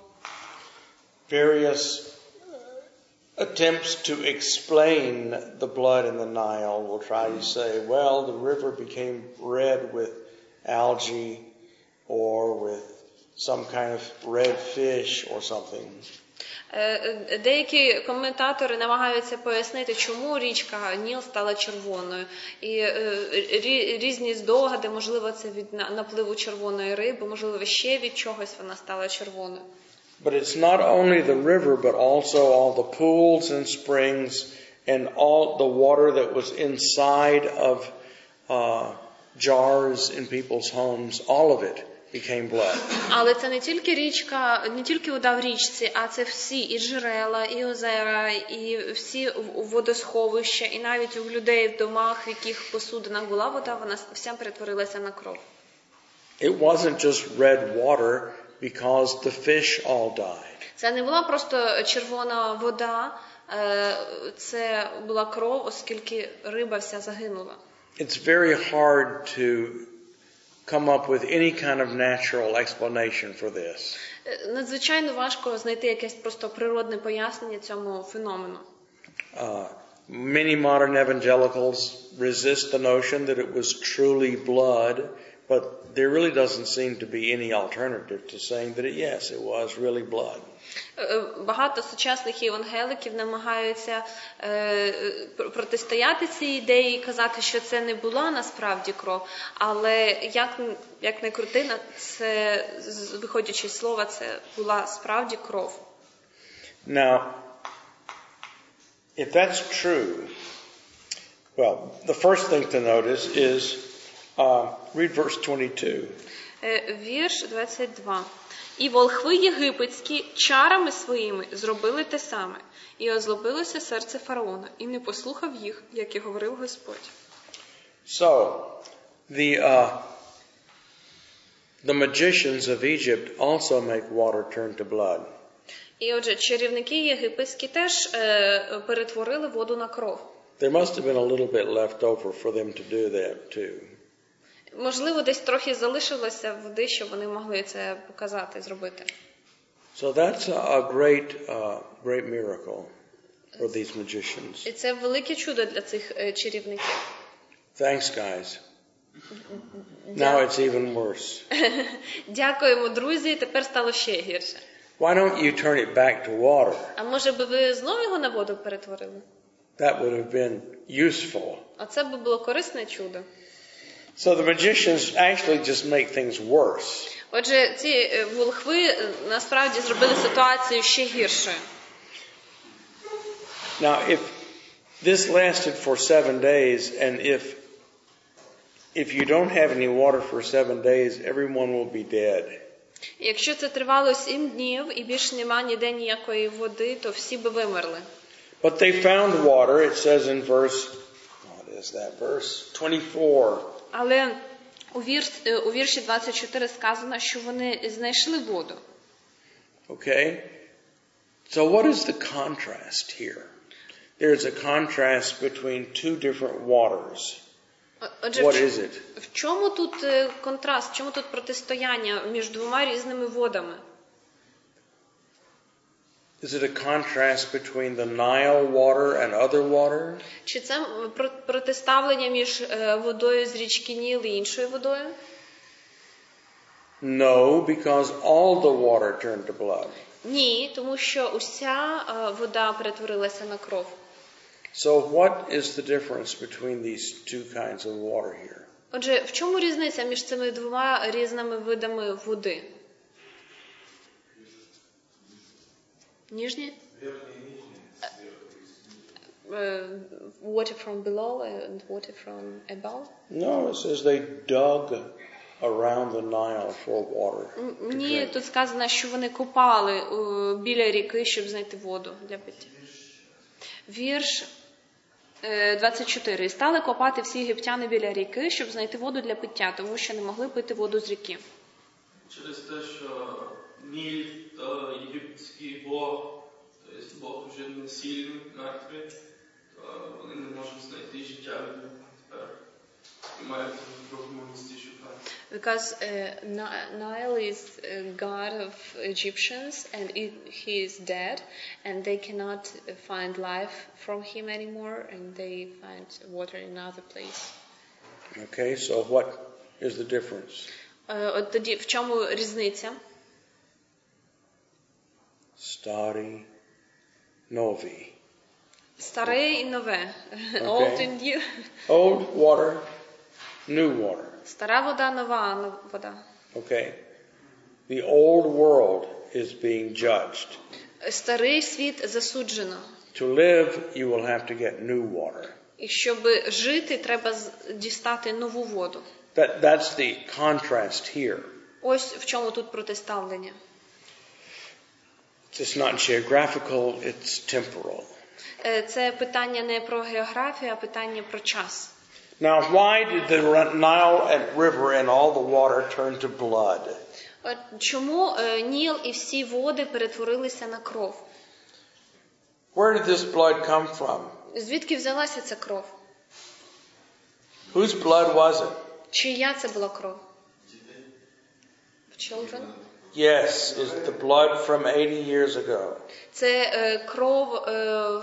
Various attempts to explain the blood in the Nile will try to say, well, the river became red with algae or with some kind of red fish or something. Деякі коментатори намагаються пояснити, чому річка Ніл стала червоною. І різні здогади, можливо, це від напливу червоної риби, можливо, ще від чогось вона стала червоною. But it's not only the river, but also all the pools and springs and all the water that was inside of uh, jars in people's homes, all of it became blood. Але це не тільки річка, не тільки вода в річці, а це всі і джерела, і озера, і всі водосховища, і навіть у людей в домах, в яких посудинах була вода, вона вся перетворилася на кров. It wasn't just red water because the fish all died. Це не була просто червона вода, це була кров, оскільки риба вся загинула. It's very hard to come up with any kind of natural explanation for this. Надзвичайно важко знайти якесь просто природне пояснення цьому феномену. Uh, many modern evangelicals resist the notion that it was truly blood, but there really doesn't seem to be any alternative to saying that it, yes, it was really blood. Багато сучасних євангеликів намагаються е, протистояти цій ідеї і казати, що це не була насправді кров, але як, як не крути, це, виходячи з слова, це була справді кров. Now, if that's true, well, the first thing to notice is, uh, read verse twenty-two. Е, вірш двадцять два. І волхви єгипетські чарами своїми зробили те саме, і озлобилося серце фараона, і не послухав їх, як і говорив Господь. So, the uh, the magicians of Egypt also make water turn to blood. І отже, чарівники єгипетські теж е, перетворили воду на кров. There must have been a little bit left over for them to do that too. Можливо, десь трохи залишилося води, щоб вони могли це показати, зробити. So that's a great, uh, great miracle for these magicians. І це велике чудо для цих е, чарівників. Thanks, guys. Now it's even worse. Дякуємо, друзі, тепер стало ще гірше. Why don't you turn it back to water? А може би ви знову його на воду перетворили? That would have been useful. А це би було корисне чудо. So the magicians actually just make things worse. Отже, ці волхви насправді зробили ситуацію ще гіршою. Now, if this lasted for seven days, and if if you don't have any water for seven days, everyone will be dead. Якщо це тривало сім днів і більше нема ніде ніякої води, то всі би вимерли. But they found water. It says in verse, what is that verse? twenty-four. Але у, вірш, у вірші двадцять чотири сказано, що вони знайшли воду. Okay? So what is the contrast here? There's a contrast between two different waters. Отже, What is it? В чому тут контраст, в чому тут протистояння між двома різними водами? Is it a contrast between the Nile water and other water? Чи це протиставлення між водою з річки Ніл і іншою водою? No, because all the water turned to blood. Ні, тому що уся вода перетворилася на кров. So what is the difference between these two kinds of water here? Отже, в чому різниця між цими двома різними видами води? Ніжні? uh, water from below and water from above? No, it says they dug around the Nile for water. М, to Ні, drink. тут сказано, що вони копали е, біля ріки, щоб знайти воду для пиття. Вірш е, двадцять чотири. «І стали копати всі єгиптяни біля ріки, щоб знайти воду для пиття, тому що не могли пити воду з ріки». Через те, що Ніль та єгипетський Бог, тобто Бог вже не сильний, мертвий, то вони не можуть знайти життя в ньому тепер. І мають в другому місці шукати. Because uh, Ni- Nile is a god of Egyptians and it, he is dead and they cannot uh, find life from him anymore and they find water in another place. Okay, so what is the difference? Uh, от тоді в чому різниця? Stari, novi. Старе і нове. Old and new. Old water, new water. Стара вода, нова нов- вода. Okay. The old world is being judged. Старий світ засуджено. To live, you will have to get new water. І щоб жити, треба з- дістати нову воду. That, that's the contrast here. Ось в чому тут протиставлення. It's not geographical, it's temporal. Е, Це питання не про географію, а питання про час. Now, why did the Nile and river and all the water turn to blood? От чому е, Ніл і всі води перетворилися на кров? Where did this blood come from? Звідки взялася ця кров? Whose blood was it? Чия це була кров? Children? Yes, it's the blood from eighty years ago. Це е, кров е,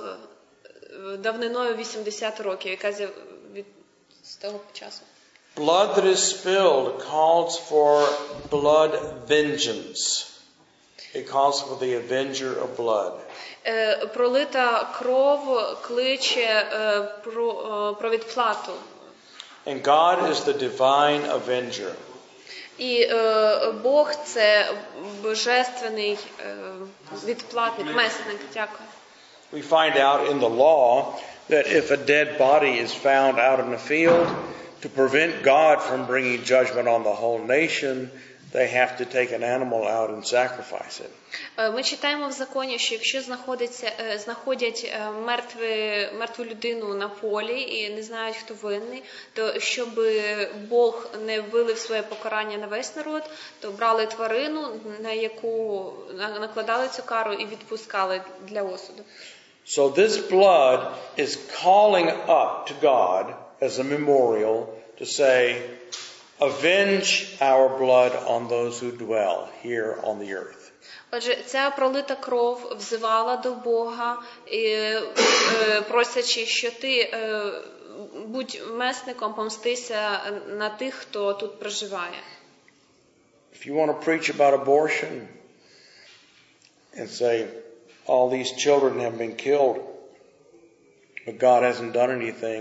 е, давниною вісімдесят років, яка з'яв- від з того часу. Blood that is spilled calls for blood vengeance. It calls for the avenger of blood. Е, Пролита кров кличе е, про, е, про відплату. And God is the divine avenger. І е, Бог – це божественний е, відплатник, месник. Дякую. We find out in the law that if a dead body is found out in the field, to prevent God from bringing judgment on the whole nation, they have to take an animal out and sacrifice it. Е, Ми читаємо в законі, що якщо знаходиться, е, знаходять е, мертве, мертву людину на полі і не знають, хто винний, то щоб Бог не вилив своє покарання на весь народ, то брали тварину, на яку на- накладали цю кару і відпускали для осуду. So this blood is calling up to God as a memorial to say, avenge our blood on those who dwell here on the earth. Отже, ця пролита кров взивала до Бога, і, е, просячи, що ти е, будь месником, помстися на тих, хто тут проживає. If you want to preach about abortion and say, all these children have been killed, but God hasn't done anything,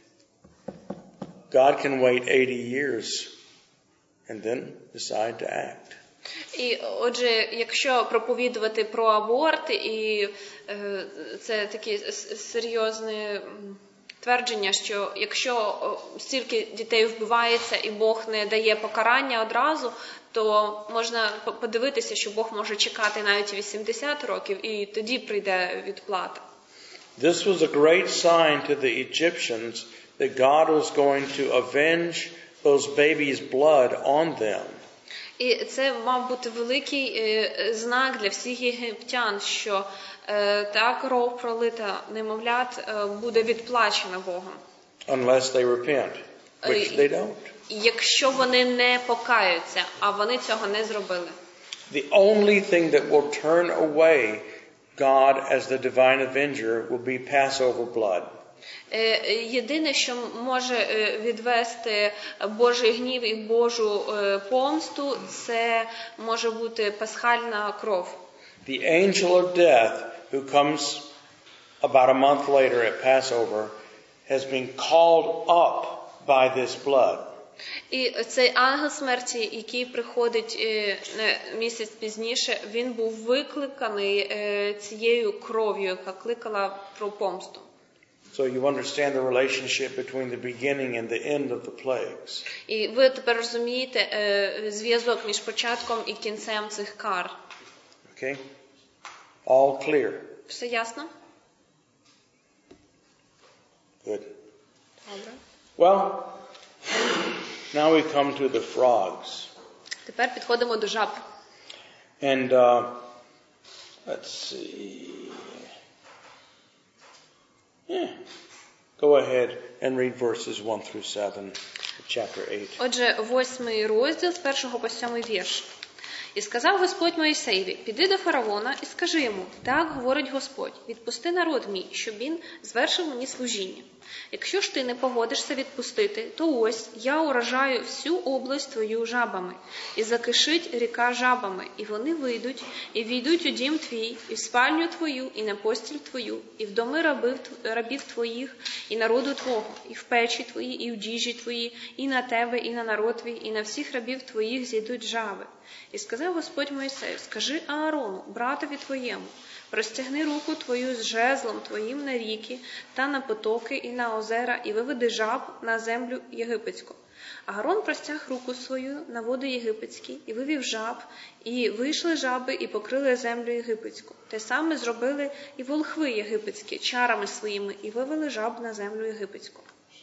God can wait eighty years and then decide to act. І, отже, якщо проповідувати про аборт, і е, це таке с- серйозне м, твердження, що якщо о, стільки дітей вбивається і Бог не дає покарання одразу, то можна по- подивитися, що Бог може чекати навіть вісімдесят років, і тоді прийде відплата. This was a great sign to the Egyptians that God was going to avenge those babies' blood on them. І це мав бути великий е, знак для всіх єгиптян, що е, та кров пролита немовлят е, буде відплачена Богом. Unless they repent, which they don't. Якщо вони не покаються, а вони цього не зробили. The only thing that will turn away God as the divine avenger will be Passover blood. Е, Єдине, що може е, відвести Божий гнів і Божу е, помсту, це може бути пасхальна кров. The angel of death, who comes about a month later at Passover, has been called up by this blood. І цей ангел смерті, який приходить е, не, місяць пізніше, він був викликаний е, цією кров'ю, яка кликала про помсту. So you understand the relationship between the beginning and the end of the plagues. І ви тепер розумієте е, зв'язок між початком і кінцем цих кар. Okay? All clear. Все ясно? Good. Добре. Well, now we come to the frogs. Тепер підходимо до жаб. And uh, let's see. Yeah. Go ahead and read verses one through seven of chapter eight. Отже, восьмий розділ з першого по сьомий вірш. І сказав Господь Моїсеєві: піди до фараона і скажи йому: так говорить Господь, відпусти народ мій, щоб він звершив мені служіння. Якщо ж ти не погодишся відпустити, то ось я уражаю всю область твою жабами, і закишить ріка жабами, і вони вийдуть, і війдуть у дім твій, і в спальню твою, і на постіль твою, і в доми рабів, рабів твоїх, і народу твого, і в печі твої, і в діжі твої, і на тебе, і на народ твій, і на всіх рабів твоїх зійдуть жаби. І сказав Господь Моїсею: скажи Аарону, братові твоєму, простягни руку твою з жезлом твоїм на ріки та на потоки і на озера, і виведи жаб на землю єгипетську. Аарон простяг руку свою на води єгипетські, і вивів жаб, і вийшли жаби, і покрили землю єгипетську. Те саме зробили і волхви єгипетські чарами своїми, і вивели жаб на землю єгипетську.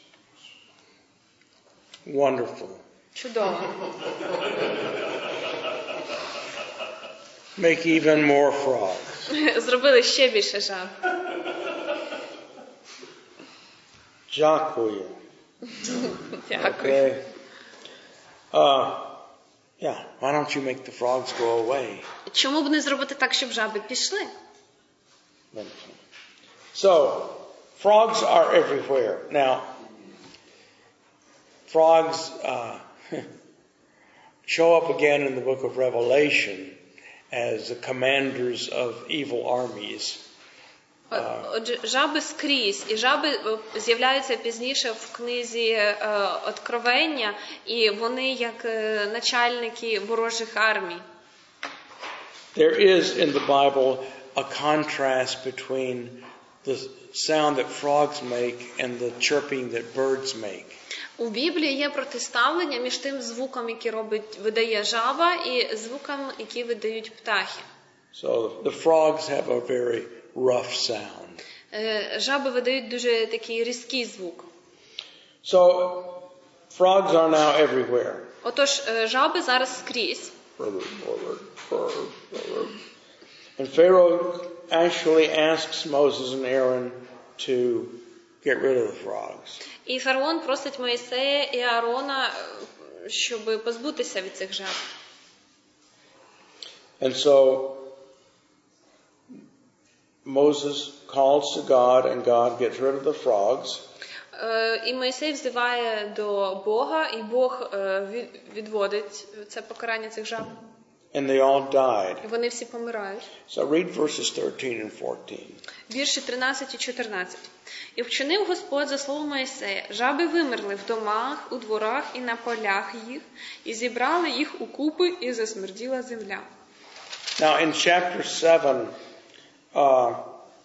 Wonderful. Чудово. Make even more frogs. Зробили ще більше жаб. Дякую. Дякую. Okay. Uh, yeah, why don't you make the frogs go away? Чому б не зробити так, щоб жаби пішли? Wonderful. So, frogs are everywhere. Now, frogs uh, show up again in the book of Revelation as the commanders of evil armies. Отже, жаби скрізь, і жаби з'являються пізніше в книзі Откровення, і вони як начальники ворожих армій. There is in the Bible a contrast between the sound that frogs make and the chirping that birds make. У Біблії є протиставлення між тим звуком, який робить, видає жаба, і звуком, який видають птахи. So the frogs have a very rough sound. Жаби видають дуже такий різкий звук. So frogs are now everywhere. Отож, жаби зараз скрізь. And Pharaoh actually asks Moses and Aaron to get rid of the frogs. І фараон просить Моїсея і Аарона, щоб позбутися від цих жаб. And so Moses calls to God and God gets rid of the frogs. І Моїсей взиває до Бога, і Бог відводить це покарання цих жаб. And they all died. І вони всі помирають. So read verses thirteen and fourteen. Вірші тринадцять і чотирнадцять. І вчинив Господь за словом Моїсея: жаби вимерли в домах, у дворах і на полях їх, і зібрали їх у купи, і засмерділа земля. Now in chapter seven, uh,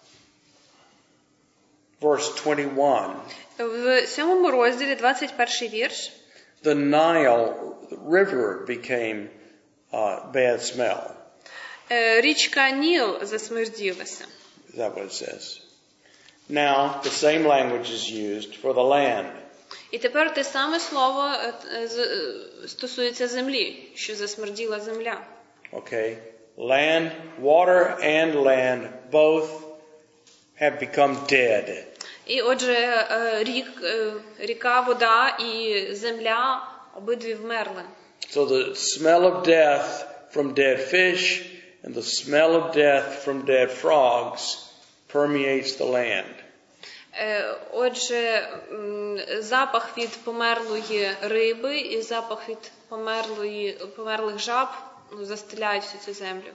verse twenty-one, В сьомому розділі двадцять перший вірш. the Nile River became uh, bad smell. Річка Ніл засмерділася. Is that what it says? Now the same language is used for the land. І тепер те саме слово стосується землі, що засмерділа земля. Okay, land, water and land both have become dead. І отже, рік, ріка, вода і земля обидві вмерли. So the smell of death from dead fish and the smell of death from dead frogs permeates the land. Отже, запах від померлої риби і запах від померлої, померлих жаб застеляють всю цю землю.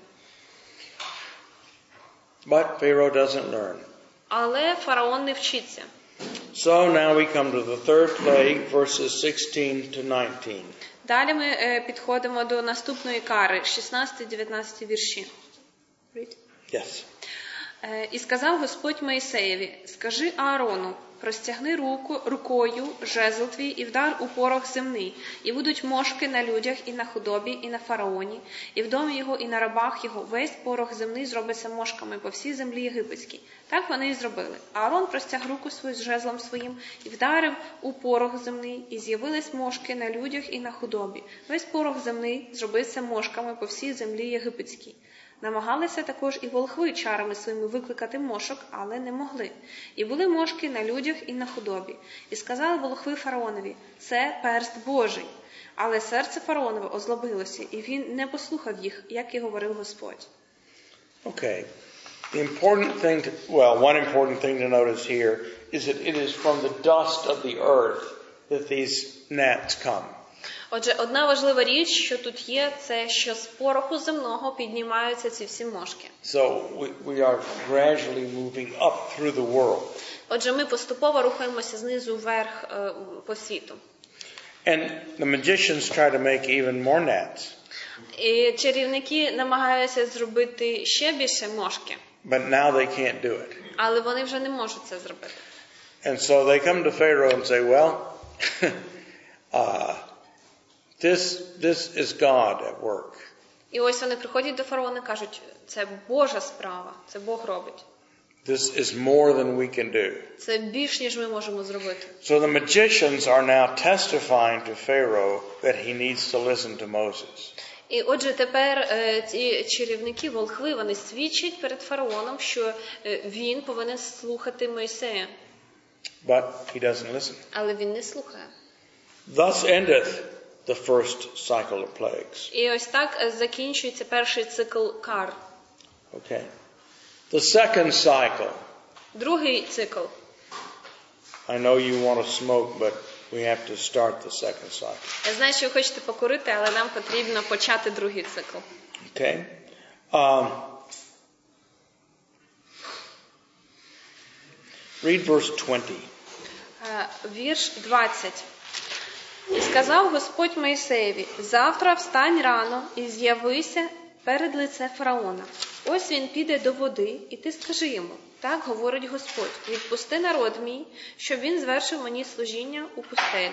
But Pharaoh doesn't learn. Але фараон не вчиться. So now we come to the third plague, verses sixteen to nineteen. Далі ми підходимо до наступної кари, шістнадцятий дев'ятнадцятий вірші. Yes. Е, І сказав Господь Моїсеєві: скажи Аарону, простягни руку, рукою жезл твій і вдар у порох земний, і будуть мошки на людях, і на худобі, і на фараоні, і в домі його, і на рабах його. Весь порох земний зробиться мошками по всій землі єгипетській. Так вони і зробили. Аарон простяг руку свою з жезлом своїм і вдарив у порох земний, і з'явились мошки на людях і на худобі. Весь порох земний зробився мошками по всій землі єгипетській. Намагалися також і волхви чарами своїми викликати мошок, але не могли. І були мошки на людях і на худобі. І сказали волхви фараонові: це перст Божий. Але серце фараонове озлобилося, і він не послухав їх, як і говорив Господь. Okay. The important thing to, well, one important thing to notice here is that it is from the dust of the earth that these gnats come. Отже, одна важлива річ, що тут є, це що з пороху земного піднімаються ці всі мошки. So we, we are gradually moving up through the world. Отже, ми поступово рухаємося знизу вверх е, по світу. And the magicians try to make even more gnats. І чарівники намагаються зробити ще більше мошки. But now they can't do it. Але вони вже не можуть це зробити. And so they come to Pharaoh and say, well, uh, this, this is God at work. І ось вони приходять до фараона і кажуть: це Божа справа, це Бог робить. This is more than we can do. Це більш, ніж ми можемо зробити. So the magicians are now testifying to Pharaoh that he needs to listen to Moses. І отже, тепер е, ці чарівники, волхви, вони свідчать перед фараоном, що е, він повинен слухати Мойсея. But he doesn't listen. Але він не слухає. Thus endeth the first cycle of plagues. І ось так е, закінчується перший цикл кар. Okay. The second cycle. Другий цикл. I know you want to smoke, but we have to start the second cycle. Я знаю, що ви хочете покурити, але нам потрібно почати другий цикл. Okay. Um, read verse twenty. Е, Вірш двадцять. І сказав Господь Моїсеєві: завтра встань рано і з'явися перед лице фараона. Ось він піде до води, і ти скажи йому: так говорить Господь, відпусти народ мій, щоб він звершив мені служіння у пустелі.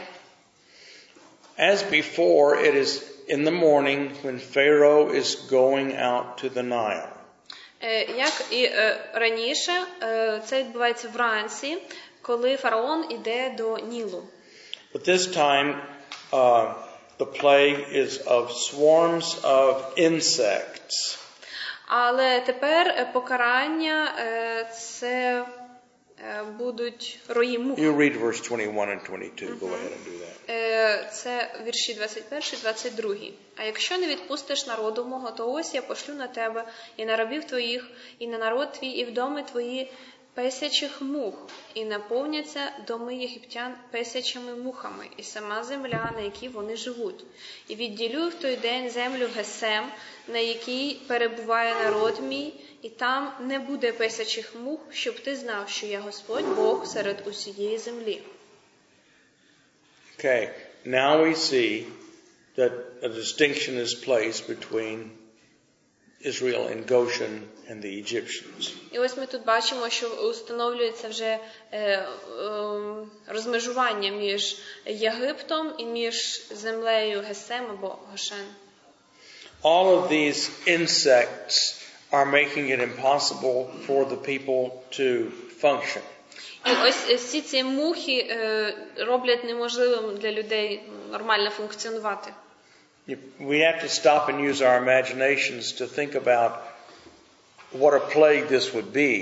As before, it is in the morning when Pharaoh is going out to the Nile. Е, Як і е, раніше, е, це відбувається вранці, коли фараон іде до Нілу. But this time, uh, the plague is of swarms of insects. Але тепер е, покарання е, це е, будуть рої мух. You read verse twenty-one and twenty-two. Go ahead and do that. Е, Це вірші двадцять перший, двадцять другий. А якщо не відпустиш народу мого, то ось я пошлю на тебе і на рабів твоїх, і на народ твій, і в доми твої песячих мух, і наповняться доми єгиптян песячими мухами, і сама земля, на якій вони живуть. І відділю в той день землю Гесем, на якій перебуває народ мій, і там не буде песячих мух, щоб ти знав, що я Господь Бог серед усієї землі. Okay. Now we see that a distinction is placed between Israel and Goshen and the Egyptians. І ось ми тут бачимо, що установлюється вже е, е, розмежування між Єгиптом і між землею Гесем або Гошен. All of these insects are making it impossible for the people to function. І ось всі ці мухи е, роблять неможливим для людей нормально функціонувати. We have to stop and use our imaginations to think about what a plague this would be.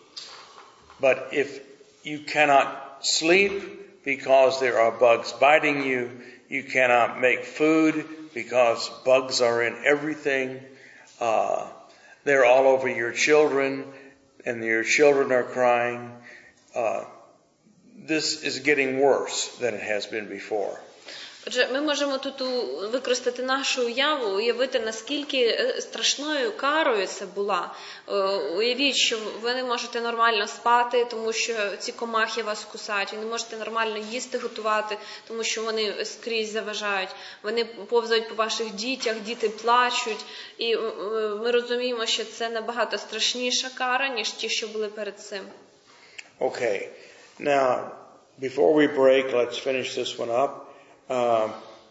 But if you cannot sleep because there are bugs biting you, you cannot make food because bugs are in everything. Uh, they're all over your children, and your children are crying. Uh, this is getting worse than it has been before. Отже, ми можемо тут у- використати нашу уяву, уявити, наскільки е, страшною карою це була. Е, Уявіть, що ви не можете нормально спати, тому що ці комахи вас кусають, ви не можете нормально їсти, готувати, тому що вони скрізь заважають. Вони повзають по ваших дітях, діти плачуть. І е, ми розуміємо, що це набагато страшніша кара, ніж ті, що були перед цим. Okay. Now, before we break, let's finish this one up. Uh,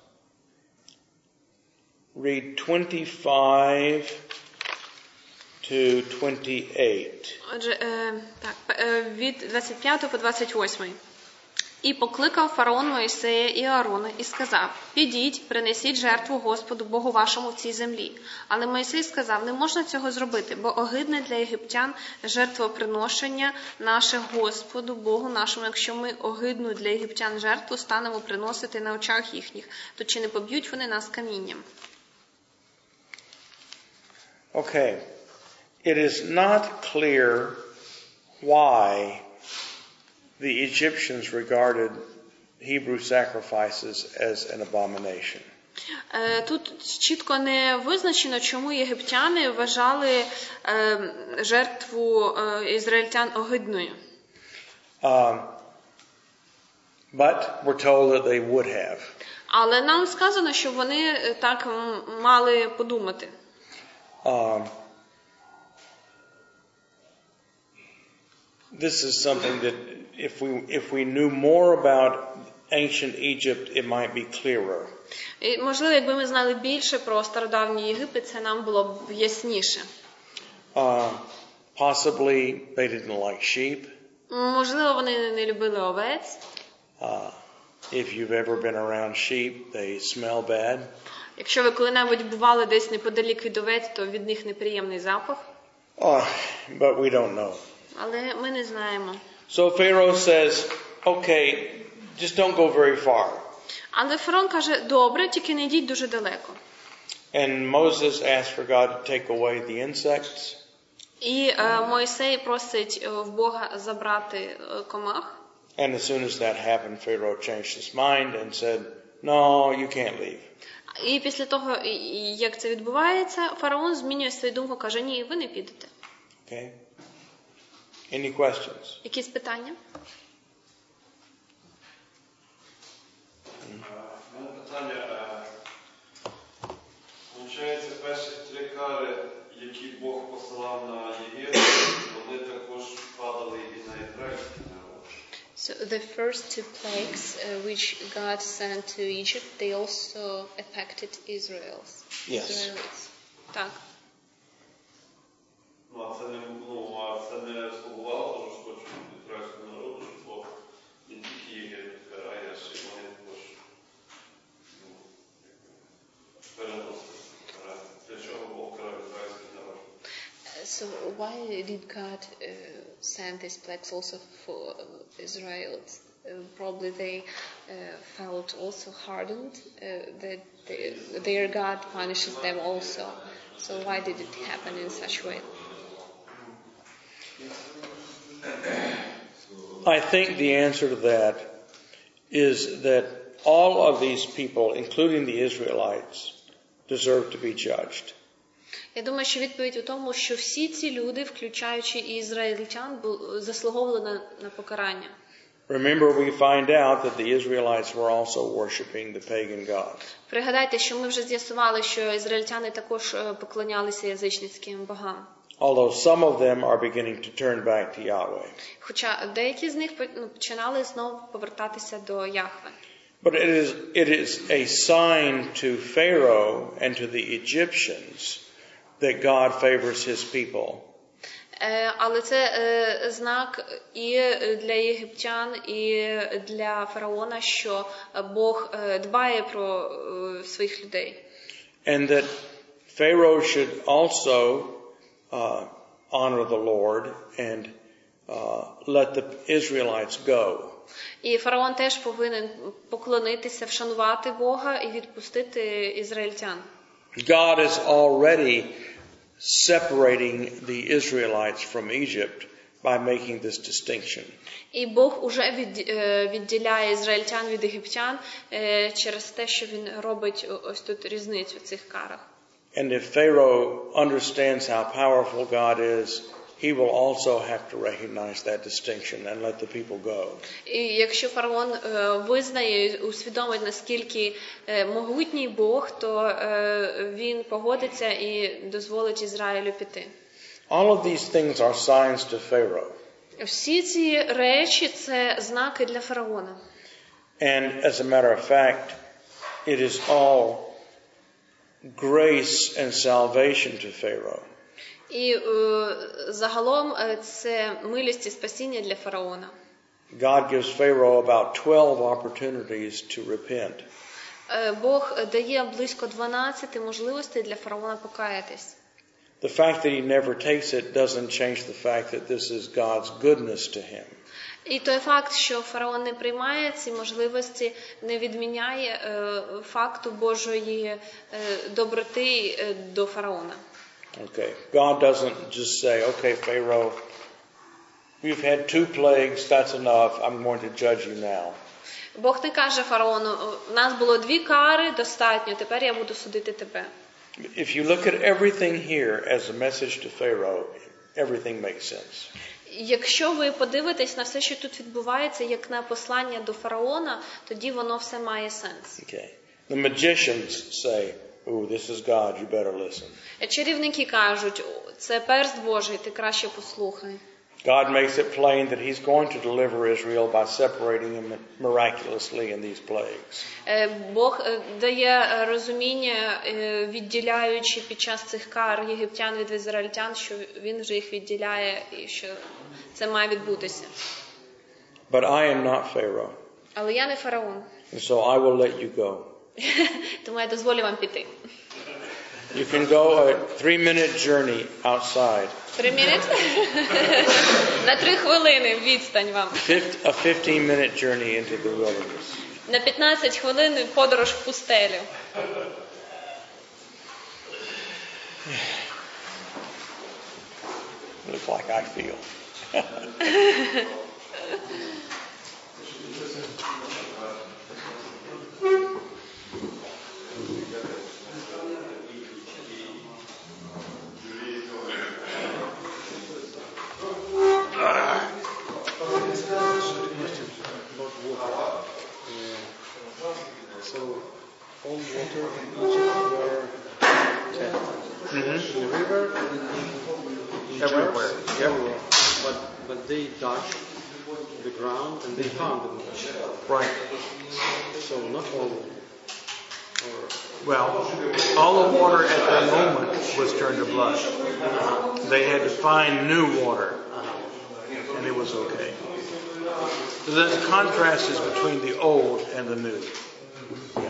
read twenty-five to twenty-eight. Отже, е, так, е, від двадцять п'ятого по двадцять восьмий. І покликав фараон Моїсея і Аарона і сказав: «Підіть, принесіть жертву Господу Богу вашому в цій землі». Але Моїсей сказав: «Не можна цього зробити, бо огидне для єгиптян жертвоприношення наше Господу Богу нашому. Якщо ми огидну для єгиптян жертву станемо приносити на очах їхніх, то чи не поб'ють вони нас камінням?» Okay. It is not clear why the Egyptians regarded Hebrew sacrifices as an abomination. Е, Тут чітко не визначено, чому єгиптяни вважали е, жертву е, ізраїльтян огидною. Um, but we're told that they would have. Але нам сказано, що вони так м, мали подумати. Um, this is something that if we if we knew more about ancient Egypt, it might be clearer. І, можливо, якби ми знали більше про стародавній Єгипет, це нам було б ясніше. Uh, possibly they didn't like sheep. Можливо, вони не любили овець. Uh, if you've ever been around sheep, they smell bad. Якщо ви коли-небудь бували десь неподалік від овець, то від них неприємний запах. Uh, but we don't know. Але ми не знаємо. So Pharaoh says, okay, just don't go very far. Але фараон каже: «Добре, тільки не йдіть дуже далеко». And Moses asked for God to take away the insects. І е, Мойсей просить е, в Бога забрати е, комах. And as soon as that happened, Pharaoh changed his mind and said, no, you can't leave. І після того, і- і як це відбувається, фараон змінює свою думку, каже: «Ні, ви не підете». Okay? Any questions? Якісь питання? У мене питання. Получається, перші три кари, які Бог посилав на Єгипет, вони також падали і на ізраїльський народ. So the first two plagues uh, which God sent to Egypt, they also affected Israel's. Yes. Israelites. Так. Ну, а це не, ну, а це не слугувало, тому що хочу ізраїльському народу, що Бог не тільки Єгипет карає, а ще й вони також ну, переносили карати. Для чого Бог карає ізраїльський народ? Uh, So why did God uh, send these plagues also for uh, Israel? Uh, probably they uh, felt also hardened uh, that they, their God punishes them also. So why did it happen in such a way? I think the answer to that is that all of these people, including the Israelites, deserve to be judged. Я думаю, що відповідь у тому, що всі ці люди, включаючи і ізраїльтян, бу- заслуговували на, на покарання. Remember, we find out that the Israelites were also worshiping the pagan god. Пригадайте, що ми вже з'ясували, що ізраїльтяни також е, поклонялися язичницьким богам. Although some of them are beginning to turn back to Yahweh. Хоча деякі з них ну, починали знову повертатися до Яхве. But it is, it is a sign to Pharaoh and to the Egyptians that God favors his people. Е, Але це е, знак і для єгиптян, і для фараона, що Бог е, дбає про е, своїх людей. And that Pharaoh should also uh, honor the Lord and uh, let the Israelites go. І фараон теж повинен поклонитися, вшанувати Бога і відпустити ізраїльтян. God is already separating the Israelites from Egypt by making this distinction. І Бог уже від, е, відділяє ізраїльтян від єгиптян е, через те, що він робить ось тут різницю в цих карах. And if Pharaoh understands how powerful God is, he will also have to recognize that distinction and let the people go. І якщо фараон е, визнає, усвідомить, наскільки е, могутній Бог, то е, він погодиться і дозволить Ізраїлю піти. All of these things are signs to Pharaoh. Всі ці речі – це знаки для фараона. And as a matter of fact, it is all grace and salvation to Pharaoh. І е, загалом е, це милість і спасіння для фараона. God gives Pharaoh about twelve opportunities to repent. Е, Бог дає близько дванадцять можливостей для фараона покаятись. The fact that he never takes it doesn't change the fact that this is God's goodness to him. І той факт, що фараон не приймає ці можливості, не відміняє е, факту Божої е, доброти е, до фараона. Okay. God doesn't just say, okay, Pharaoh, you've had two plagues, that's enough, I'm going to judge you now. Бог не каже фараону, у нас було дві кари, достатньо, тепер я буду судити тебе. If you look at everything here as a message to Pharaoh, everything makes sense. Якщо ви подивитесь на все, що тут відбувається, як на послання до фараона, тоді воно все має сенс. Okay. The magicians say, "Ooh, this is God, you better listen." Чарівники кажуть, це перст Божий, ти краще послухай. God makes it plain that he's going to deliver Israel by separating them miraculously in these plagues. Бог дає розуміння, відділяючи під час цих кар єгиптян від ізраїльтян, що він вже їх відділяє і що це має відбутися. But I am not Pharaoh. Але я не фараон. And so I will let you go. Тому я дозволю вам піти. You can go a three-minute journey outside. Три минути? На три хвилини відстань вам. A fifteen-minute journey into the wilderness. На п'ятнадцять хвилин подорож в пустелю. Look like I feel. So, all water in Egypt were ten. Mm-hmm. In the river, in Everywhere. jars, everywhere. But but they touched the ground and they found them. Right. So not all. Or Well, all the water at that moment was turned to blood. They had to find new water, and it was okay. So the contrast is between the old and the new. Yeah.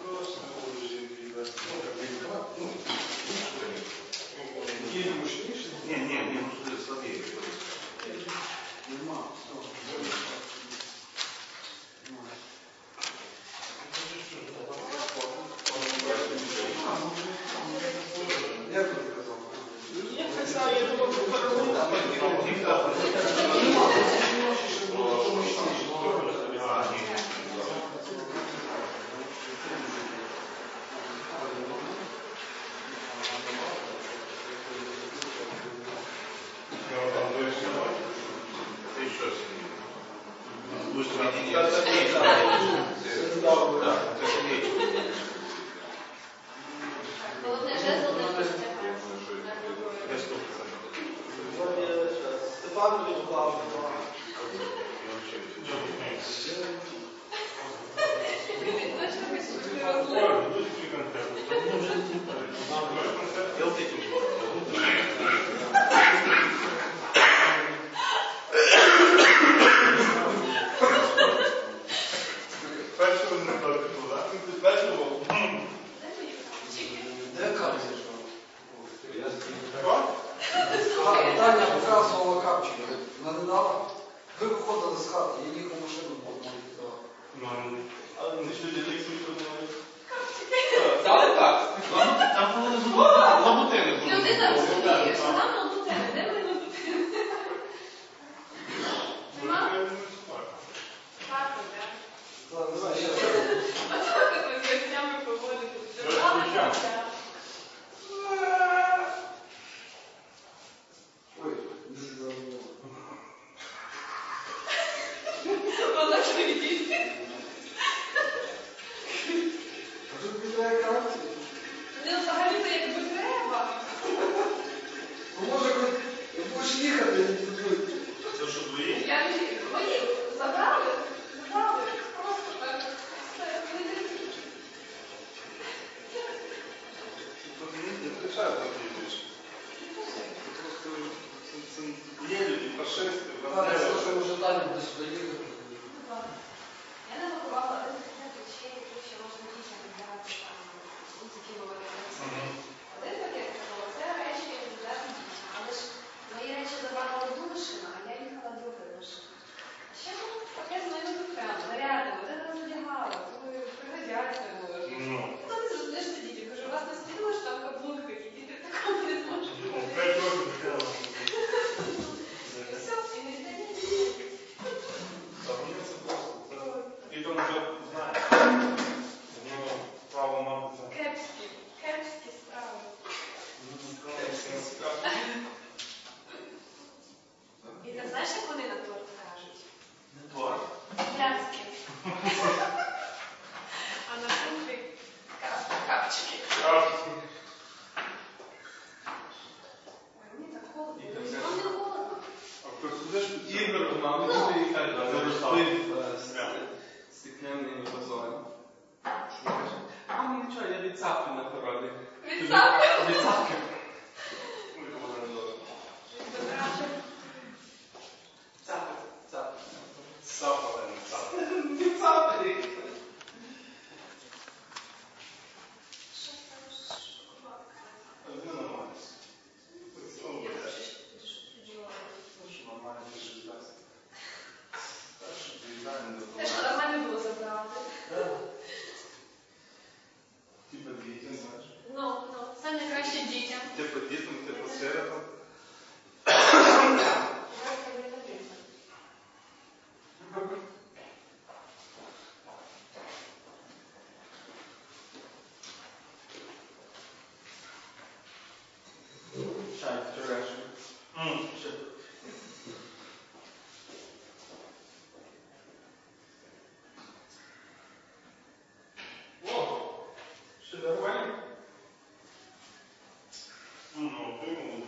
Таня показувала капчик. Надала. Ви виходили з хати, я їхав машину помолити. Але не що дітей ніхто не має. Але так, там повинно бути лабутини. Людина розуміє, що нам лабутини, де ми лабутини? питання буде сюди їхати. Я не готувала один пакет речей, які ще можна дітям віддавати там, закинувати. Один пакет такого, це речі віддати дітям. Але ж мої речі забрала одну машину, а я їхала другою машиною. А ще був пакет з моїми думками, нарядами, один раз одягала, думаю, пригодяться може. Хто не зрозумієш це дітям? Кажу, у вас не світило, що там каблуки, які діти в такому не зможуть ходити. І все, і не віддає дітям. І тому вже знаєш, у нього право мати це. Кепські, кепські справи. І ти знаєш, як вони на торт кажуть? Не торт. Пляцки. А на кухні капчики. Капчики. Ой, мені так холодно. Вам не холодно? А хто сидиш? Ігор, мама, ти і так розпив стекляний вазон. Що каже? А, мені нічого, я відцапки на породі. Відцапки? Відцапки. Цапи, цапи. Сапа, не цапа. Відцапи. Що там шоколадка? Не нормально. Я трошечки піджила. Нормально діжитися. Так, що доїдання до Те, що нормально було забрати. Типа дітям, знаєш. Ну, ну, це найкраще дітям. Типа дітям, типа сиротам. Чай, вчорашній. Ще. О, ще нормально? Ну, ти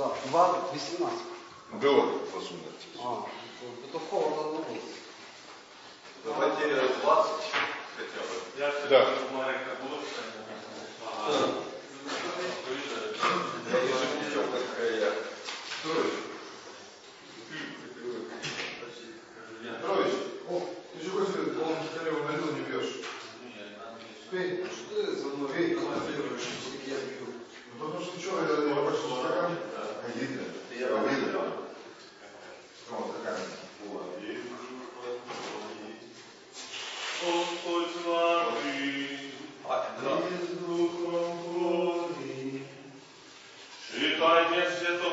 Да, два вісімнадцять. До восемнадцати. А, то, то холодно на вулиці. Давайте двадцать хотя бы. Да. Маленька булочка. Петрович, о, ты же хоть он скорее на льду не бьешь. Пей. Що ти за мною командуєш, скільки я п'ю? Ну, потому что что, я не рабочий стакан? Видно. Я видно. О, стакан. Господь з вами. И с духом Божьим. Читайте Святого